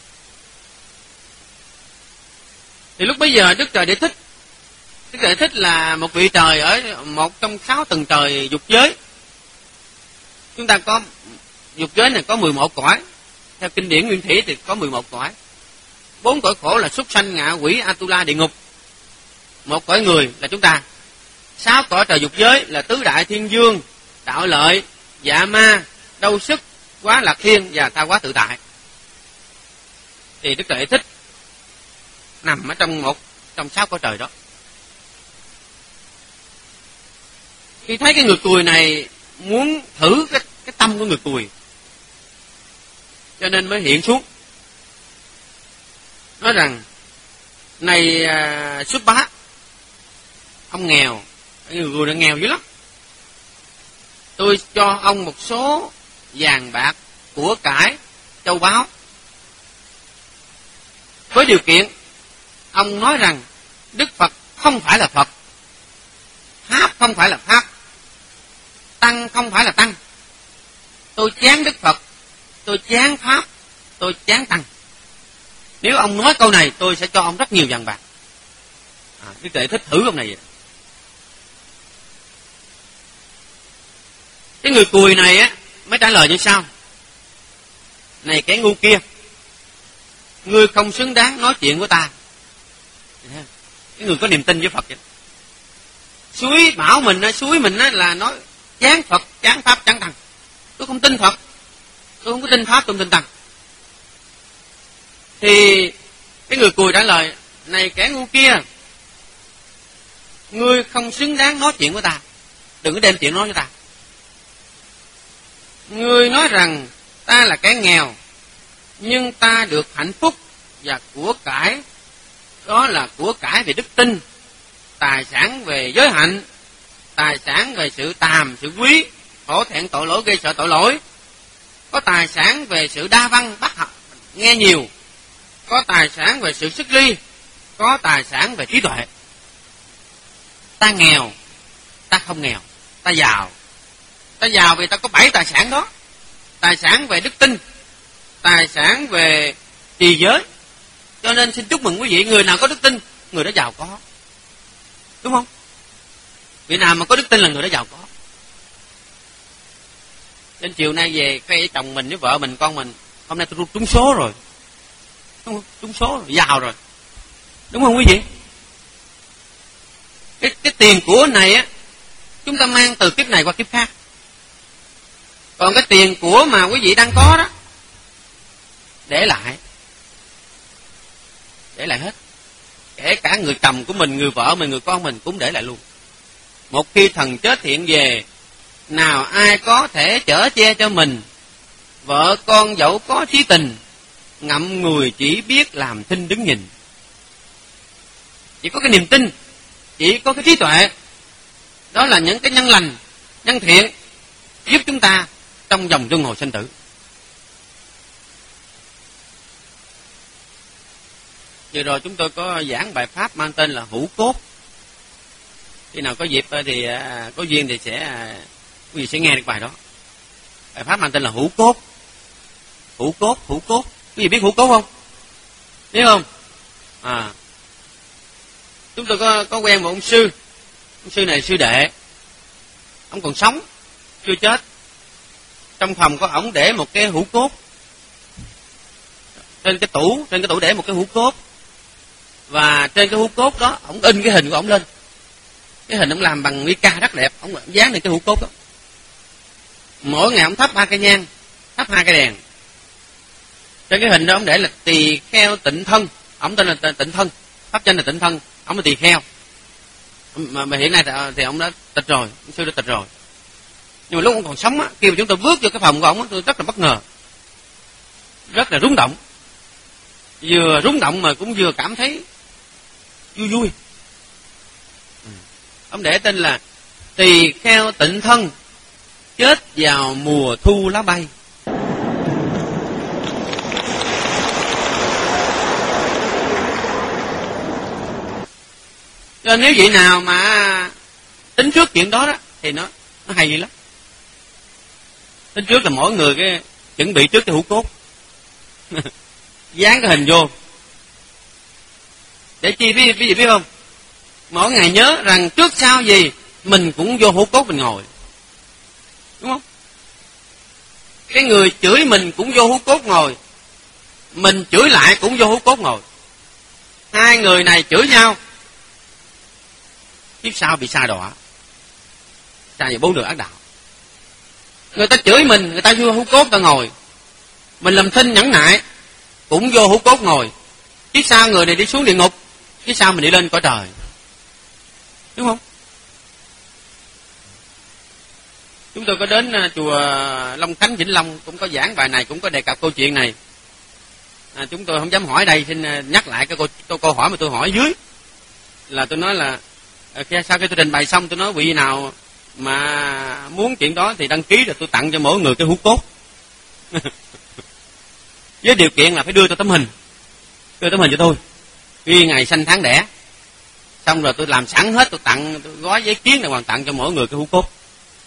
Thì lúc bấy giờ Đức Trời Địa Thích là một vị trời ở một trong 6 tầng trời dục giới. Chúng ta có dục giới này có 11 cõi. Theo kinh điển Nguyên Thủy thì có 11 cõi. 4 cõi khổ là súc sanh, ngạ quỷ, Atula, địa ngục. 1 cõi người là chúng ta. 6 cõi trời dục giới là tứ đại thiên dương, đạo lợi, dạ ma, đau sức, quá lạc thiên và tha hóa tự tại. Thì Đức Trời Thích nằm ở trong 6 cõi trời đó. Khi thấy cái người cùi này muốn thử cái tâm của người cùi, cho nên mới hiện xuống nói rằng: này Súp Bá, ông nghèo, người cùi này nghèo dữ lắm. Tôi cho ông một số vàng bạc, của cải, châu báu, với điều kiện ông nói rằng Đức Phật không phải là Phật, Pháp không phải là Pháp, Tăng không phải là Tăng. Tôi chán Đức Phật, tôi chán Pháp, tôi chán Tăng. Nếu ông nói câu này tôi sẽ cho ông rất nhiều vàng bạc. Đức Trời Thích thử ông này vậy. Cái người cùi này á mới trả lời như sau: này kẻ ngu kia, ngươi không xứng đáng nói chuyện của ta. Cái người có niềm tin với Phật vậy. Suối mình là nói chán Phật, chán Pháp, chán Tăng. Tôi không tin Phật, tôi không có tin Pháp, tôi không tin Tăng. Thì cái người cùi trả lời: này kẻ ngu kia, ngươi không xứng đáng nói chuyện với ta. Đừng có đem chuyện nói với ta. Ngươi nói rằng ta là kẻ nghèo, nhưng ta được hạnh phúc và của cải. Đó là của cải về đức tin, tài sản về giới hạnh, tài sản về sự tàm, sự quý, hổ thẹn tội lỗi, gây sợ tội lỗi. Có tài sản về sự đa văn, bắt học, nghe nhiều. Có tài sản về sự sức ly. Có tài sản về trí tuệ. Ta nghèo, ta không nghèo, ta giàu. Ta giàu vì ta có 7 tài sản đó. Tài sản về đức tin, tài sản về trì giới. Cho nên xin chúc mừng quý vị, người nào có đức tin, người đó giàu có. Đúng không? Vị nào mà có đức tin là người đó giàu có. Đến chiều nay về cái chồng mình với vợ mình, con mình, hôm nay tôi trúng số rồi. Đúng không? Trúng số rồi, giàu rồi. Đúng không quý vị? Cái tiền của này á, chúng ta mang từ kiếp này qua kiếp khác. Còn cái tiền của mà quý vị đang có đó, để lại hết. Kể cả người chồng của mình, người vợ mình, người con mình cũng để lại luôn. Một khi thần chết hiện về, nào ai có thể chở che cho mình. Vợ con dẫu có chí tình, ngậm ngùi chỉ biết làm thinh đứng nhìn. Chỉ có cái niềm tin, chỉ có cái trí tuệ, đó là những cái nhân lành, nhân thiện giúp chúng ta trong vòng luân hồi sinh tử. Vừa rồi chúng tôi có giảng bài pháp mang tên là hữu cốt. Khi nào có dịp thì có duyên thì quý vị sẽ nghe được bài đó. Bài pháp mang tên là hữu cốt. Hữu cốt. Quý vị biết hữu cốt không? Biết không? Chúng tôi có quen một ông sư. Ông sư này sư đệ. Ông còn sống, chưa chết. Trong phòng của ổng để một cái hũ cốt. Trên cái tủ để một cái hũ cốt. Và trên cái hũ cốt đó, ổng in cái hình của ổng lên. Cái hình ổng làm bằng mica rất đẹp, ổng dán lên cái hũ cốt đó. Mỗi ngày ổng thắp 3 cây nhang, thắp 2 cây đèn. Trên cái hình đó ổng để là tỳ kheo tịnh thân, ổng tên là tịnh thân, pháp danh là tịnh thân, ổng là tỳ kheo. Mà hiện nay thì ổng đã tịch rồi, ông sư đã tịch rồi. Nhưng mà lúc ông còn sống á, khi mà chúng tôi bước vô cái phòng của ổng, tôi rất là bất ngờ, rất là rung động. Vừa rung động mà cũng vừa cảm thấy vui. Ông để tên là tỳ kheo tịnh thân, chết vào mùa thu lá bay. Cho nếu vị nào mà tính trước chuyện đó đó thì nó hay lắm. Tính trước là mỗi người cái chuẩn bị trước cái hũ cốt. Dán cái hình vô. Để chi quý vị biết không? Mỗi ngày nhớ rằng trước sau gì mình cũng vô hũ cốt mình ngồi. Đúng không? Cái người chửi mình cũng vô hũ cốt ngồi. Mình chửi lại cũng vô hũ cốt ngồi. Hai người này chửi nhau, kiếp sau bị sa đọa, sa vào 4 đường ác đạo. Người ta chửi mình, người ta vô hũ cốt ta ngồi. Mình làm thinh nhẫn nại cũng vô hũ cốt ngồi. Kiếp sau người này đi xuống địa ngục, kiếp sau mình đi lên cõi trời. Đúng không? Chúng tôi có đến chùa Long Khánh Vĩnh Long, cũng có giảng bài này, cũng có đề cập câu chuyện này. Chúng tôi không dám hỏi đây, xin nhắc lại cái câu hỏi mà tôi hỏi dưới. Là tôi nói là sau khi tôi trình bày xong, tôi nói vị nào mà muốn chuyện đó thì đăng ký rồi tôi tặng cho mỗi người cái hũ cốt. Với điều kiện là phải đưa tôi tấm hình. Đưa tấm hình cho tôi, ghi ngày sanh tháng đẻ. Xong rồi tôi làm sẵn hết, tôi gói giấy kiến để hoàn tặng cho mỗi người cái hũ cốt.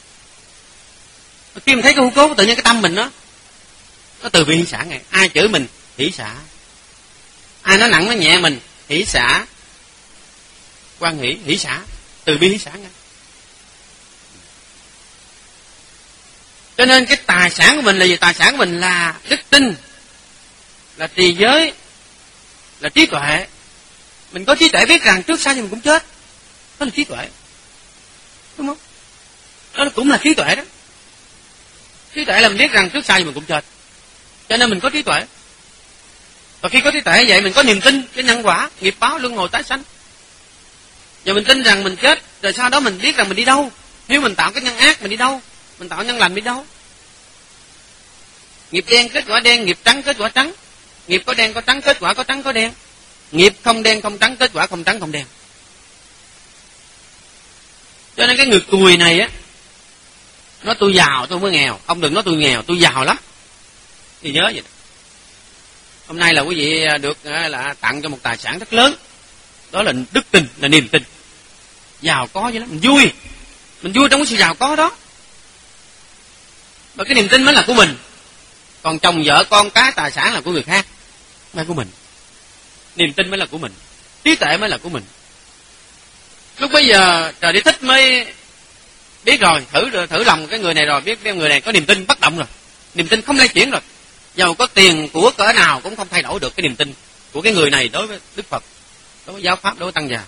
Khi mình thấy cái hũ cốt, tự nhiên cái tâm mình nó từ bi hỷ xả ngay. Ai chửi mình hỷ xả, ai nói nặng nói nhẹ mình hỷ xả, quan hỷ hỷ xả, từ bi hỷ xả ngay. Cho nên cái tài sản của mình là gì? Tài sản của mình là đức tin, là trì giới, là trí tuệ. Mình có trí tuệ biết rằng trước sau thì mình cũng chết. Đó là trí tuệ. Đúng không? Đó cũng là trí tuệ đó. Trí tuệ là mình biết rằng trước sau thì mình cũng chết. Cho nên mình có trí tuệ. Và khi có trí tuệ vậy mình có niềm tin cái nhân quả, nghiệp báo, luân hồi tái sanh. Và mình tin rằng mình chết, rồi sau đó mình biết rằng mình đi đâu. Nếu mình tạo cái nhân ác mình đi đâu, mình tạo nhân lành đi đâu. Nghiệp đen kết quả đen, nghiệp trắng kết quả trắng. Nghiệp có đen có trắng, kết quả có trắng có đen. Nghiệp không đen không trắng, kết quả không trắng không đen. Cho nên cái người cùi này á, nói tôi giàu tôi mới nghèo. Ông đừng nói tôi nghèo, tôi giàu lắm. Thì nhớ vậy. Hôm nay là quý vị được là tặng cho một tài sản rất lớn. Đó là đức tin, là niềm tin. Giàu có vậy lắm, mình vui. Mình vui trong cái sự giàu có đó. Và cái niềm tin mới là của mình. Còn chồng vợ con cái tài sản là của người khác, không phải của mình. Niềm tin mới là của mình, trí tuệ mới là của mình. Lúc bấy giờ Trời Đi Thích mới biết rồi, thử lòng cái người này rồi, biết cái người này có niềm tin bất động rồi, niềm tin không lay chuyển rồi. Dầu có tiền của cỡ nào cũng không thay đổi được cái niềm tin của cái người này đối với Đức Phật, đối với giáo pháp, đối với tăng già.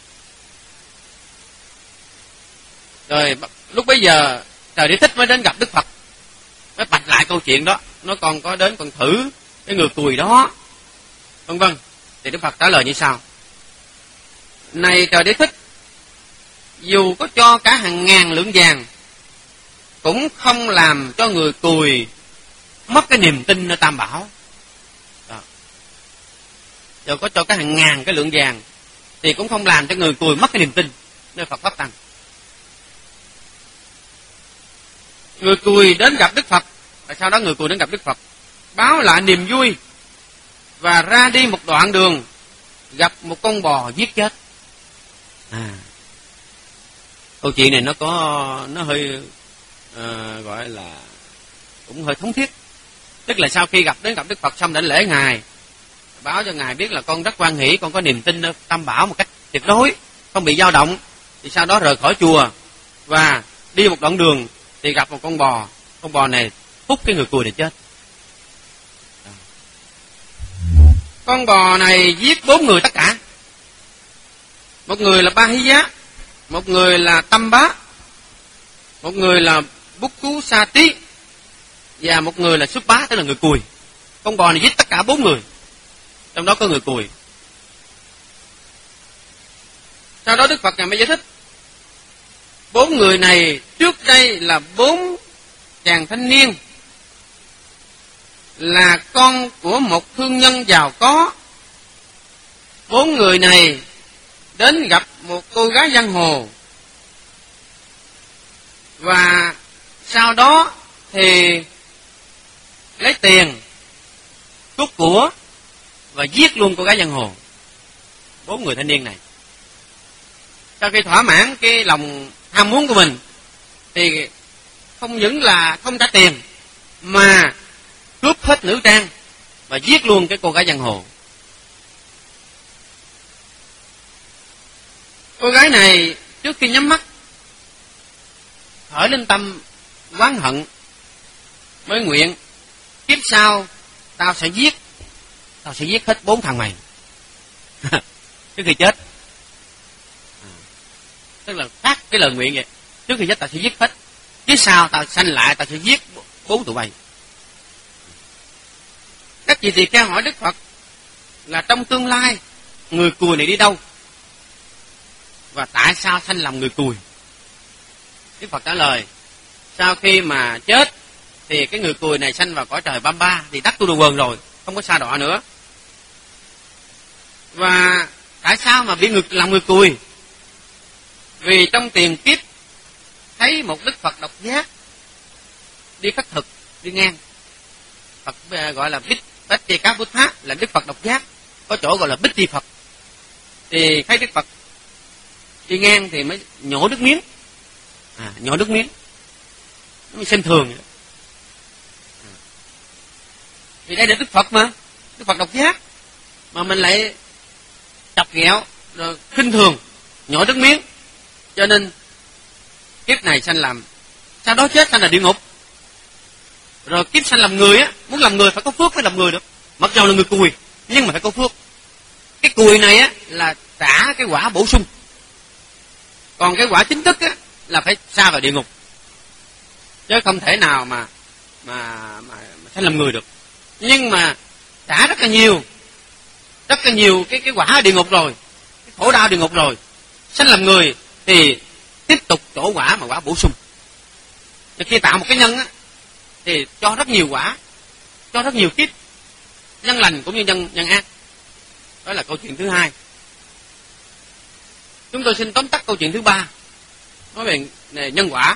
Rồi lúc bấy giờ Trời Đi Thích mới đến gặp Đức Phật, mới bạch lại câu chuyện đó. Nó còn có đến còn thử cái người cùi đó, vân vân. Thì Đức Phật trả lời như sau: này Trời Đế Thích, dù có cho cả hàng ngàn lượng vàng cũng không làm cho người cùi mất cái niềm tin nơi Tam Bảo. Dù có cho cả hàng ngàn cái lượng vàng thì cũng không làm cho người cùi mất cái niềm tin nơi Phật Pháp Tăng. Người cùi đến gặp Đức Phật, và sau đó người cùi đến gặp Đức Phật, báo lại niềm vui và ra đi một đoạn đường, gặp một con bò giết chết. Câu chuyện này nó hơi gọi là cũng hơi thống thiết. Tức là sau khi gặp Đức Phật xong đảnh lễ Ngài, báo cho Ngài biết là con rất hoan hỷ, con có niềm tin ở Tam Bảo một cách tuyệt đối, không bị dao động. Thì sau đó rời khỏi chùa và đi một đoạn đường thì gặp một con bò này hút cái người cùi này chết. Con bò này giết 4 người tất cả. Một người là Ba Hí Giá, một người là Tâm Bá, một người là Bút Cú Sa Tí, và một người là Xuất Bá, tức là người cùi. Con bò này giết tất cả 4 người, trong đó có người cùi. Sau đó Đức Phật Ngài mới giải thích, 4 người này trước đây là 4 chàng thanh niên, là con của một thương nhân giàu có. 4 người này đến gặp một cô gái giang hồ, và sau đó thì lấy tiền, cướp của và giết luôn cô gái giang hồ. 4 người thanh niên này sau khi thỏa mãn cái lòng ham muốn của mình thì không những là không trả tiền mà cướp hết nữ trang và giết luôn cái cô gái giang hồ. Cô gái này trước khi nhắm mắt khởi lên tâm oán hận, mới nguyện kiếp sau tao sẽ giết hết 4 thằng mày trước khi chết. Tức là phát cái lời nguyện vậy, trước khi chết tao sẽ giết hết, kiếp sau tao sanh lại tao sẽ giết 4 tụi bay. Các vị tỳ kheo hỏi Đức Phật là trong tương lai người cùi này đi đâu, và tại sao sanh làm người cùi? Đức Phật trả lời, sau khi mà chết thì cái người cùi này sanh vào cõi trời Bamba, thì đắc Tu Đà Quần rồi, không có sa đọa nữa. Và tại sao mà bị làm người cùi? Vì trong tiền kiếp thấy một Đức Phật độc giác đi khất thực, đi ngang. Phật gọi là Bích Buddha, là Đức Phật độc giác, có chỗ gọi là Bích Ti Phật. Thì thấy Đức Phật đi ngang thì mới nhổ nước miếng, nhổ nước miếng, nó mới xem thường vậy. Thì đây là Đức Phật mà, Đức Phật độc giác, mà mình lại chọc ghẹo rồi khinh thường, nhổ nước miếng, cho nên kiếp này sanh làm, sau đó chết sanh là địa ngục. Rồi kiếp sanh làm người á, muốn làm người phải có phước mới làm người được. Mặc dù là người cùi nhưng mà phải có phước. Cái cùi này á là trả cái quả bổ sung, còn cái quả chính thức á là phải sa vào địa ngục, chứ không thể nào mà sanh làm người được. Nhưng mà trả rất là nhiều cái quả địa ngục rồi, cái khổ đau địa ngục rồi, sanh làm người thì tiếp tục trổ quả mà quả bổ sung. Thì khi tạo một cái nhân á thì cho rất nhiều quả, cho rất nhiều kiếp, nhân lành cũng như nhân ác. Đó là câu chuyện thứ hai. Chúng tôi xin tóm tắt câu chuyện thứ ba, nói về nhân quả.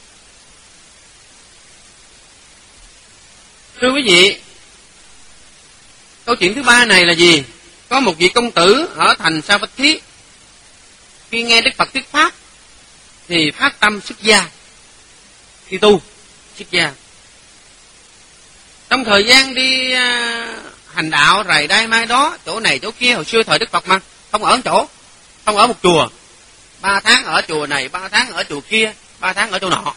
Thưa quý vị, câu chuyện thứ ba này là gì? Có một vị công tử ở thành Sa Vách Thí, khi nghe Đức Phật thuyết pháp thì phát tâm xuất gia, khi tu xuất gia. Trong thời gian đi hành đạo rày đai mai đó, chỗ này chỗ kia, hồi xưa thời Đức Phật mà không ở một chỗ, không ở một chùa, 3 tháng ở chùa này, 3 tháng ở chùa kia, 3 tháng ở chỗ nọ.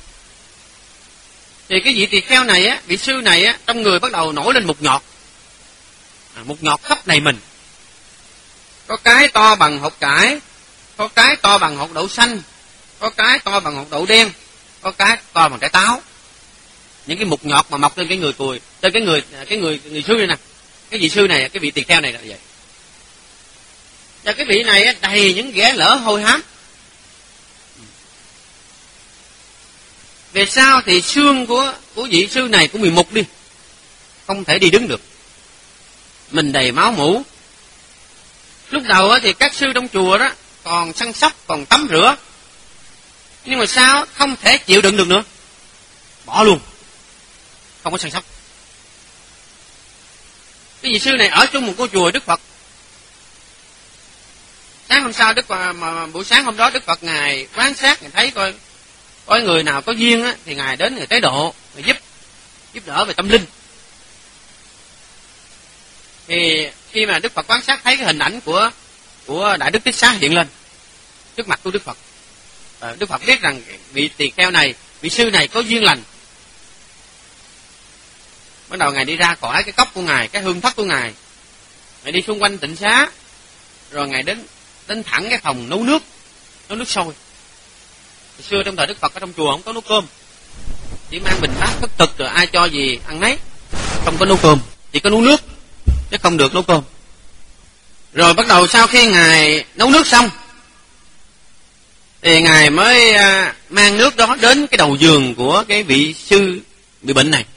Thì cái vị tỳ kheo này á, vị sư này á, trong người bắt đầu nổi lên mụn nhọt khắp này mình. Có cái to bằng hột cải, có cái to bằng hột đậu xanh, có cái to bằng hột đậu đen, có cái to bằng trái táo. Những cái mụn nhọt mà mọc lên cái người cùi, trên cái người sư này nè, cái vị sư này, cái vị tỳ kheo này là vậy. Và cái vị này đầy những ghẻ lỡ hôi hám. Về sau thì xương của vị sư này cũng bị mục đi, không thể đi đứng được, mình đầy máu mủ. Lúc đầu thì các sư trong chùa đó còn săn sóc, còn tắm rửa, nhưng mà sao không thể chịu đựng được nữa, bỏ luôn, không có săn sóc. Cái vị sư này ở trong một ngôi chùa Đức Phật, sáng hôm sau buổi sáng hôm đó Đức Phật ngài quan sát, ngài thấy coi có người nào có duyên á, thì ngài đến người tế độ, ngài giúp đỡ về tâm linh. Thì khi mà Đức Phật quan sát thấy cái hình ảnh của Đại Đức Thích Xá hiện lên trước mặt của Đức Phật, Đức Phật biết rằng vị tỳ kheo này, vị sư này có duyên lành. Bắt đầu ngài đi ra khỏi cái cốc của ngài, cái hương thất của ngài đi xung quanh tịnh xá, rồi ngài đến thẳng cái phòng nấu nước sôi. Hồi xưa trong thời Đức Phật ở trong chùa không có nấu cơm, chỉ mang bình bát khất thực rồi ai cho gì ăn nấy, không có nấu cơm, chỉ có nấu nước chứ không được nấu cơm. Rồi bắt đầu sau khi ngài nấu nước xong thì ngài mới mang nước đó đến cái đầu giường của cái vị sư bị bệnh này.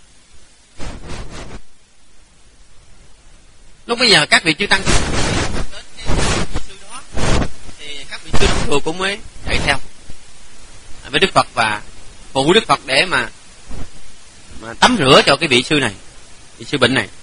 Lúc bây giờ các vị chư tăng đến cái vị sư đó thì các vị sư trong chùa cũng mới chạy theo với Đức Phật và phụ Đức Phật để mà tắm rửa cho cái vị sư này, vị sư bệnh này.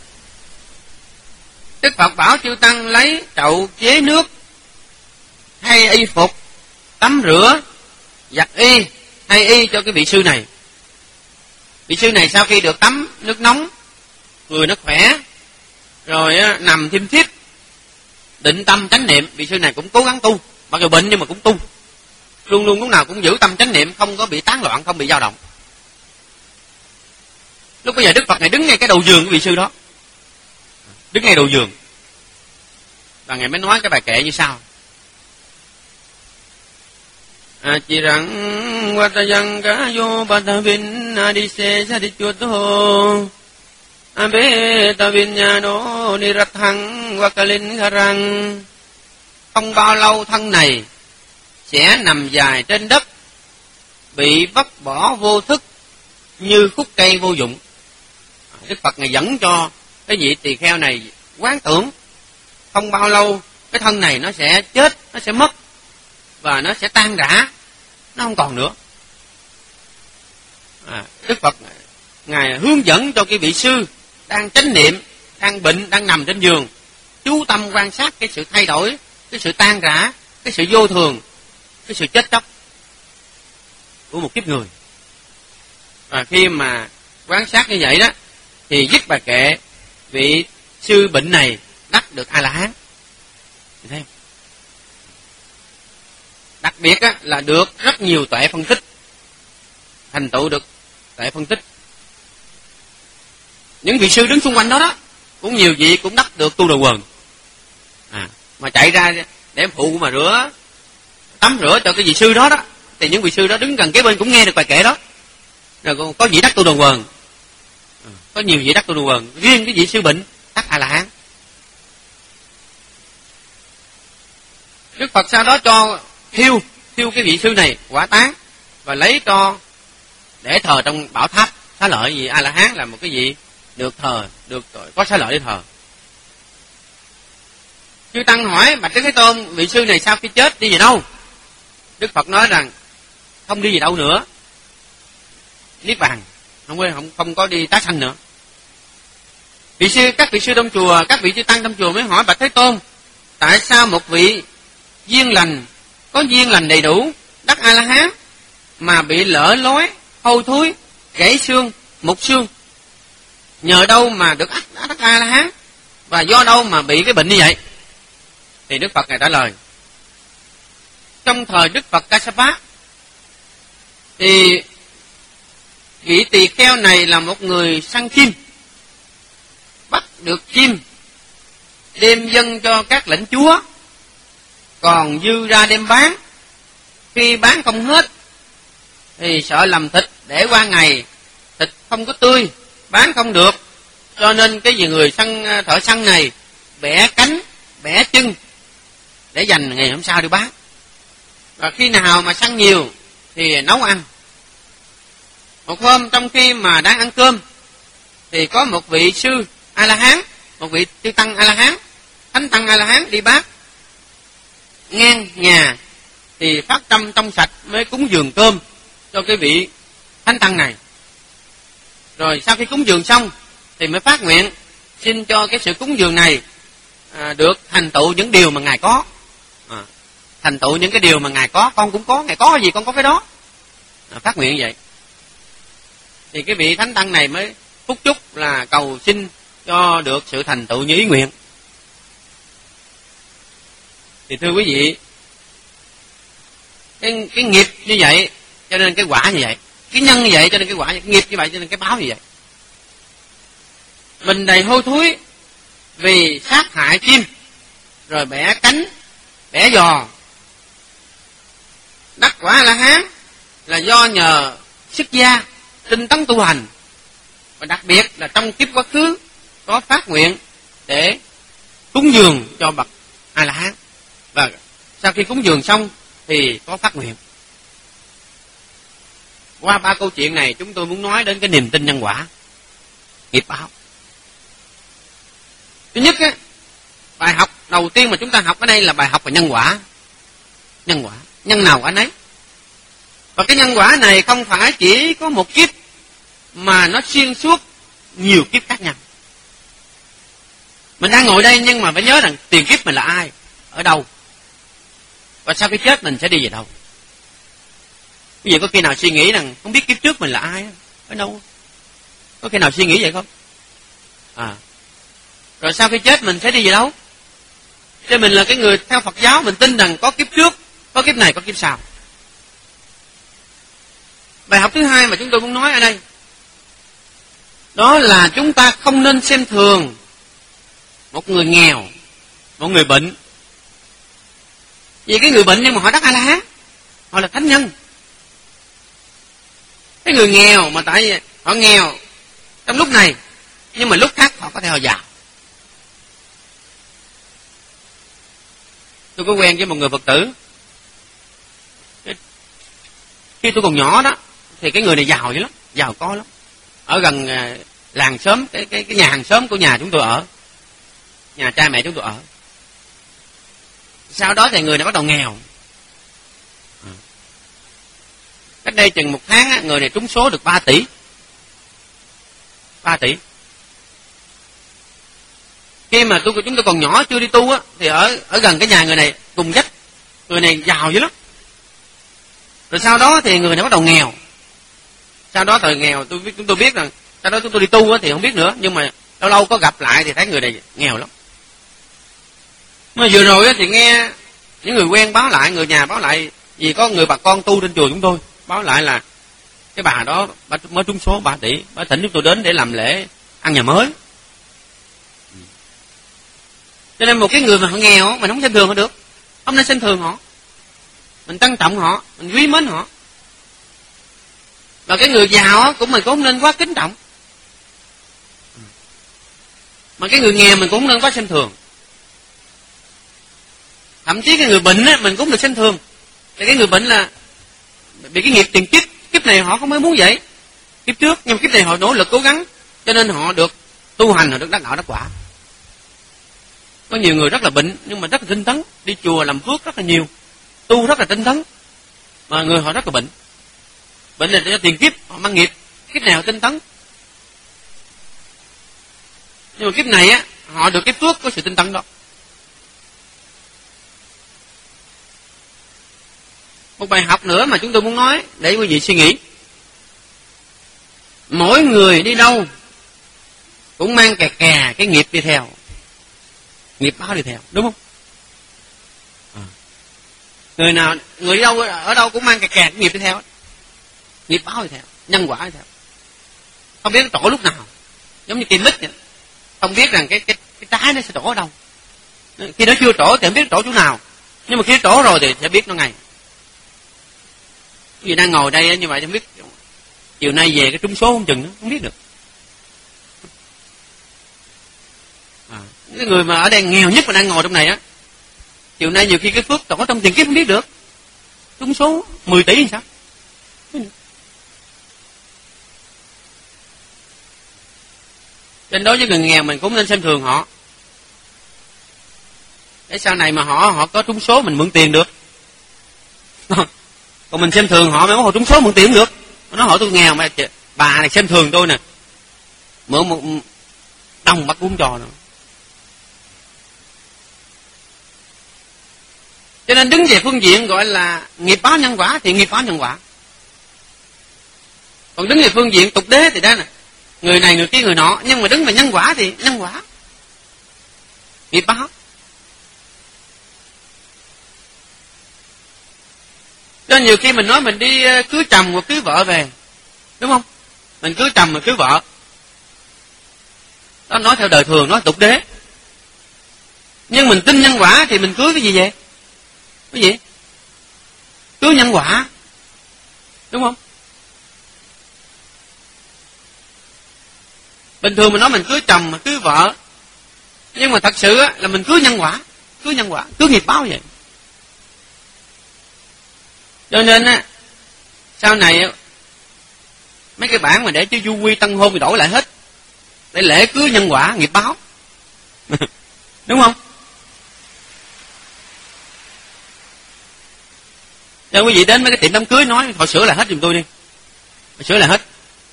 Đức Phật bảo chư tăng lấy chậu chế nước, thay y phục, tắm rửa, giặt y, thay y cho cái vị sư này. Vị sư này sau khi được tắm nước nóng, người nó khỏe, rồi nằm thiêm thiếp, định tâm chánh niệm. Vị sư này cũng cố gắng tu, mặc dù bệnh nhưng mà cũng tu, luôn luôn lúc nào cũng giữ tâm chánh niệm, không có bị tán loạn, không bị dao động. Lúc bây giờ Đức Phật này đứng ngay cái đầu giường của vị sư đó, đứng ngay đầu giường, và ngài mới nói cái bài kệ như sau: chỉ rằng Watayang ka yo patavin adise sadichuto abe tavinyano nirathang wakalin kharang. Không bao lâu thân này sẽ nằm dài trên đất, bị vứt bỏ vô thức như khúc cây vô dụng. Đức Phật ngài dẫn cho cái vị tỳ kheo này quán tưởng không bao lâu cái thân này nó sẽ chết, nó sẽ mất và nó sẽ tan rã, nó không còn nữa. Đức Phật ngài hướng dẫn cho cái vị sư đang chánh niệm, đang bệnh, đang nằm trên giường, chú tâm quan sát cái sự thay đổi, cái sự tan rã, cái sự vô thường, cái sự chết chóc của một kiếp người. Và khi mà quan sát như vậy đó thì dứt bài kệ, vị sư bệnh này đắc được A-la-hán. Thấy không? Đặc biệt là được rất nhiều tuệ phân tích, thành tựu được tuệ phân tích. Những vị sư đứng xung quanh đó đó cũng nhiều vị cũng đắc được tu đầu quần, mà chạy ra để phụ mà tắm rửa cho cái vị sư đó đó, thì những vị sư đó đứng gần kế bên cũng nghe được bài kệ đó. Rồi có vị đắc tu đầu quần, có nhiều vị đắc tu đầu quần, riêng cái vị sư bệnh đắc A-la-hán. Đức Phật sau đó cho thiêu cái vị sư này quả táng và lấy để thờ trong bảo tháp xá lợi. Vì A-la-hán là một cái vị được thờ, được có xá lợi để thờ. Chư tăng hỏi: bạch Đức Thế Tôn, vị sư này sau khi chết đi về đâu? Đức Phật nói rằng không đi về đâu nữa, niết bàn, không có đi tái sanh nữa. Các vị sư trong chùa, các vị chư tăng trong chùa mới hỏi: bạch Thế Tôn, tại sao một vị duyên lành, có duyên lành đầy đủ, đắc A-la-hán mà bị lỡ lối, hôi thối, gãy xương, mục xương? Nhờ đâu mà được đắc A-la-hán, và do đâu mà bị cái bệnh như vậy? Thì Đức Phật ngài trả lời: trong thời Đức Phật Kassapa thì vị tỳ kheo này là một người săn chim, bắt được chim đem dâng cho các lãnh chúa, còn dư ra đem bán. Khi bán không hết thì sợ làm thịt để qua ngày, thịt không có tươi, bán không được, cho nên cái người thợ săn này bẻ cánh, bẻ chân để dành ngày hôm sau đi bán. Và khi nào mà săn nhiều thì nấu ăn. Một hôm trong khi mà đang ăn cơm thì có một vị sư A-la-hán, một vị chư tăng A-la-hán, thánh tăng A-la-hán đi bát ngang nhà thì phát tâm trong sạch mới cúng dường cơm cho cái vị thánh tăng này. Rồi sau khi cúng dường xong thì mới phát nguyện xin cho cái sự cúng dường này được thành tựu những điều mà ngài có. Thành tựu những cái điều mà Ngài có, con cũng có. Ngài có cái gì con có cái đó. Phát nguyện vậy. Thì cái vị thánh tăng này mới phúc chúc là cầu xin cho được sự thành tựu như ý nguyện. Thì thưa quý vị, cái nghiệp như vậy cho nên cái quả như vậy, cái nhân như vậy cho nên cái quả, cái nghiệp như vậy cho nên cái báo như vậy. Mình đầy hôi thối vì sát hại chim, rồi bẻ cánh, bẻ giò. Đắc quả A-la-hán là do nhờ sức gia, tinh tấn tu hành, và đặc biệt là trong kiếp quá khứ có phát nguyện để cúng dường cho bậc A-la-hán, và sau khi cúng dường xong thì có phát nguyện. Qua 3 câu chuyện này chúng tôi muốn nói đến cái niềm tin nhân quả, nghiệp báo. Thứ nhất á, bài học đầu tiên mà chúng ta học ở đây là bài học về nhân quả. Nhân quả, nhân nào quả nấy. Và cái nhân quả này không phải chỉ có một kiếp, mà nó xuyên suốt nhiều kiếp khác nhau. Mình đang ngồi đây nhưng mà phải nhớ rằng tiền kiếp mình là ai, ở đâu, và sau khi chết mình sẽ đi về đâu. Quý vị có khi nào suy nghĩ rằng không biết kiếp trước mình là ai, ở đâu? Có khi nào suy nghĩ vậy không? Rồi sau khi chết mình sẽ đi về đâu? Cho mình là cái người theo Phật giáo, mình tin rằng có kiếp trước, có kiếp này, có kiếp sau. Bài học thứ hai mà chúng tôi muốn nói ở đây, đó là chúng ta không nên xem thường một người nghèo, một người bệnh. Vì cái người bệnh nhưng mà họ đắc A-la-hán, họ là thánh nhân. Cái người nghèo mà tại vì họ nghèo trong lúc này, nhưng mà lúc khác họ có thể họ giàu. Tôi có quen với một người Phật tử, khi tôi còn nhỏ đó, thì cái người này giàu dữ lắm, giàu có lắm. Ở gần làng xóm, cái nhà hàng xóm của nhà chúng tôi ở, nhà cha mẹ chúng tôi ở. Sau đó thì người này bắt đầu nghèo. Cách đây chừng 1 tháng, người này trúng số được 3 tỷ. 3 tỷ. Khi mà chúng tôi còn nhỏ chưa đi tu á, thì ở gần cái nhà người này cùng dắt, người này giàu dữ lắm. Rồi sau đó thì người này bắt đầu nghèo. Sau đó thời nghèo chúng tôi biết rằng sau đó chúng tôi đi tu á thì không biết nữa, nhưng mà lâu lâu có gặp lại thì thấy người này nghèo lắm. Mà vừa rồi á thì nghe những người quen báo lại, người nhà báo lại, vì có người bà con tu trên chùa chúng tôi báo lại là cái bà đó bà mới trúng số 3 tỷ, bà thỉnh chúng tôi đến để làm lễ ăn nhà mới. Cho nên một cái người mà họ nghèo, mình không xem thường họ được, không nên xem thường họ, mình trân trọng họ, mình quý mến họ. Và cái người giàu cũng mình cũng không nên quá kính trọng, mà cái người nghèo mình cũng không nên quá xem thường. Thậm chí cái người bệnh á, mình cũng được xem thường. Thì cái người bệnh là bị cái nghiệp tiền kiếp này họ không mới muốn vậy, kiếp trước, nhưng mà kiếp này họ nỗ lực cố gắng, cho nên họ được tu hành, họ được đắc đạo đắc quả. Có nhiều người rất là bệnh nhưng mà rất là tinh tấn, đi chùa làm phước rất là nhiều, tu rất là tinh tấn, mà người họ rất là bệnh. Bệnh là do tiền kiếp, họ mang nghiệp, kiếp này họ tinh tấn. Nhưng mà kiếp này á, họ được cái phước của sự tinh tấn đó. Một bài học nữa mà chúng tôi muốn nói để quý vị suy nghĩ. Mỗi người đi đâu cũng mang kè cái nghiệp đi theo, nghiệp báo đi theo, đúng không? Người đi đâu ở đâu cũng mang kè cái nghiệp đi theo, nghiệp báo đi theo, nhân quả đi theo. Không biết nó trổ lúc nào, giống như cây mít vậy, không biết rằng cái trái nó sẽ trổ ở đâu. Khi nó chưa trổ thì không biết trổ chỗ nào, nhưng mà khi trổ rồi thì sẽ biết nó ngay. Vì đang ngồi đây như vậy không biết chiều nay về cái trúng số không chừng, không biết được. Cái người mà ở đây nghèo nhất mà đang ngồi trong này á, chiều nay nhiều khi cái phước trổ trong tiền kiếp không biết được, trúng số 10 tỷ thì sao? Trên đối với người nghèo mình cũng nên xem thường họ, để sau này mà họ có trúng số mình mượn tiền được. Còn mình xem thường họ, mà họ trúng số mượn tiền được. Nói hỏi tôi nghèo mà bà này xem thường tôi nè, mượn một đồng bắt cuốn trò nữa. Cho nên đứng về phương diện gọi là nghiệp báo nhân quả thì nghiệp báo nhân quả. Còn đứng về phương diện tục đế thì đó là người này người kia người nọ, nhưng mà đứng về nhân quả thì nhân quả, nghiệp báo. Cho nên nhiều khi mình nói mình đi cưới chồng hoặc cưới vợ về, đúng không? Mình cưới chồng mà cưới vợ, đó nói theo đời thường, nói tục đế. Nhưng mình tin nhân quả thì mình cưới cái gì vậy? Cái gì? Cưới nhân quả, đúng không? Bình thường mình nói mình cưới chồng mà cưới vợ, nhưng mà thật sự là mình cưới nhân quả, cưới nghiệp báo vậy. Cho nên sau này mấy cái bản mà để chữ du quy tân hôn thì đổi lại hết, để lễ cưới nhân quả nghiệp báo. Đúng không? Cho quý vị đến mấy cái tiệm đám cưới nói họ sửa lại hết giùm tôi đi, họ sửa lại hết.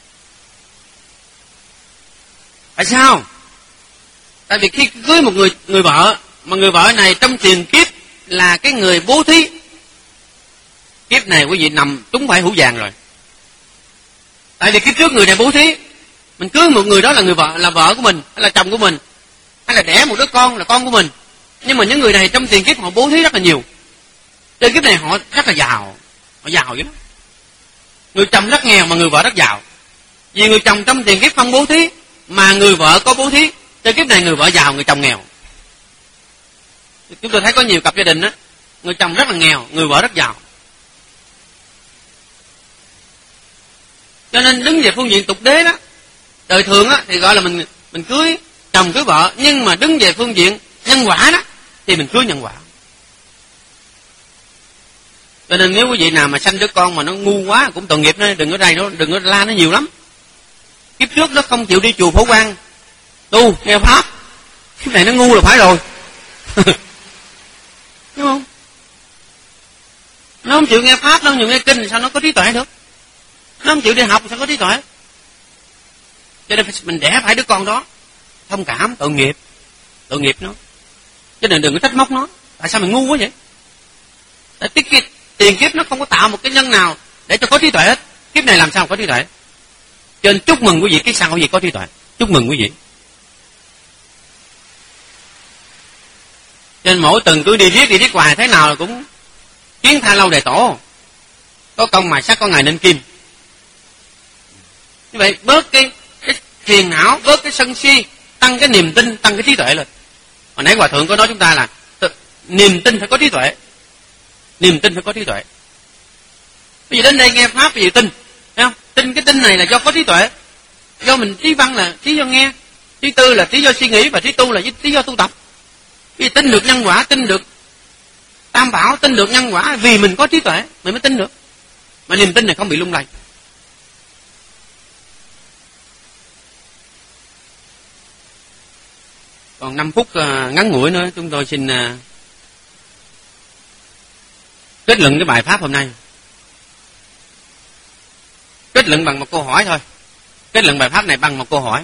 Tại sao? Tại vì khi cưới một người vợ, mà người vợ này trong tiền kiếp là cái người bố thí, kiếp này quý vị nằm trúng phải hũ vàng rồi. Tại vì kiếp trước người này bố thí, mình cưới một người đó là người vợ, là vợ của mình, hay là chồng của mình, hay là đẻ một đứa con là con của mình. Nhưng mà những người này trong tiền kiếp họ bố thí rất là nhiều. Trên kiếp này họ rất là giàu, họ giàu dữ lắm. Người chồng rất nghèo mà người vợ rất giàu. Vì người chồng trong tiền kiếp không bố thí, mà người vợ có bố thí. Trên kiếp này người vợ giàu, người chồng nghèo. Chúng tôi thấy có nhiều cặp gia đình á, người chồng rất là nghèo, người vợ rất giàu. Cho nên đứng về phương diện tục đế đó, đời thường á thì gọi là mình cưới chồng cưới vợ, nhưng mà đứng về phương diện nhân quả đó thì mình cưới nhân quả. Cho nên nếu quý vị nào mà sanh đứa con mà nó ngu quá cũng tội nghiệp, nó đừng có rầy nó, đừng có la nó nhiều lắm. Kiếp trước nó không chịu đi chùa Phổ Quang tu nghe pháp, kiếp này nó ngu là phải rồi. Đúng không? Nó không chịu nghe pháp, nó không chịu nghe kinh thì sao nó có trí tuệ được? Nó không chịu đi học sao có trí tuệ? Cho nên mình đẻ phải đứa con đó thông cảm, tội nghiệp nó. Cho nên đừng có trách móc nó. Tại sao mình ngu quá vậy? Tại tiền kiếp nó không có tạo một cái nhân nào để cho có trí tuệ hết. Kiếp này làm sao có trí tuệ? Cho nên chúc mừng quý vị, cái sao quý vị có trí tuệ. Chúc mừng quý vị. Cho nên mỗi tuần cứ đi riết hoài, thế nào là cũng kiến tha lâu đề tổ. Có công mài sắt, có ngày nên kim. Như vậy bớt cái phiền não, bớt cái sân si, tăng cái niềm tin, tăng cái trí tuệ lên. Hồi nãy Hòa Thượng có nói chúng ta là niềm tin phải có trí tuệ. Niềm tin phải có trí tuệ. Bây giờ đến đây nghe pháp, bây giờ tin. Thấy không? Tin cái tin này là do có trí tuệ. Do mình trí văn là trí do nghe, trí tư là trí do suy nghĩ, và trí tu là trí do tu tập. Bây giờ tin được nhân quả, tin được tam bảo, tin được nhân quả vì mình có trí tuệ, mình mới tin được. Mà niềm tin này không bị lung lay. Còn 5 phút ngắn ngủi nữa, chúng tôi xin kết luận cái bài pháp hôm nay. Kết luận bằng một câu hỏi thôi. Kết luận bài pháp này bằng một câu hỏi.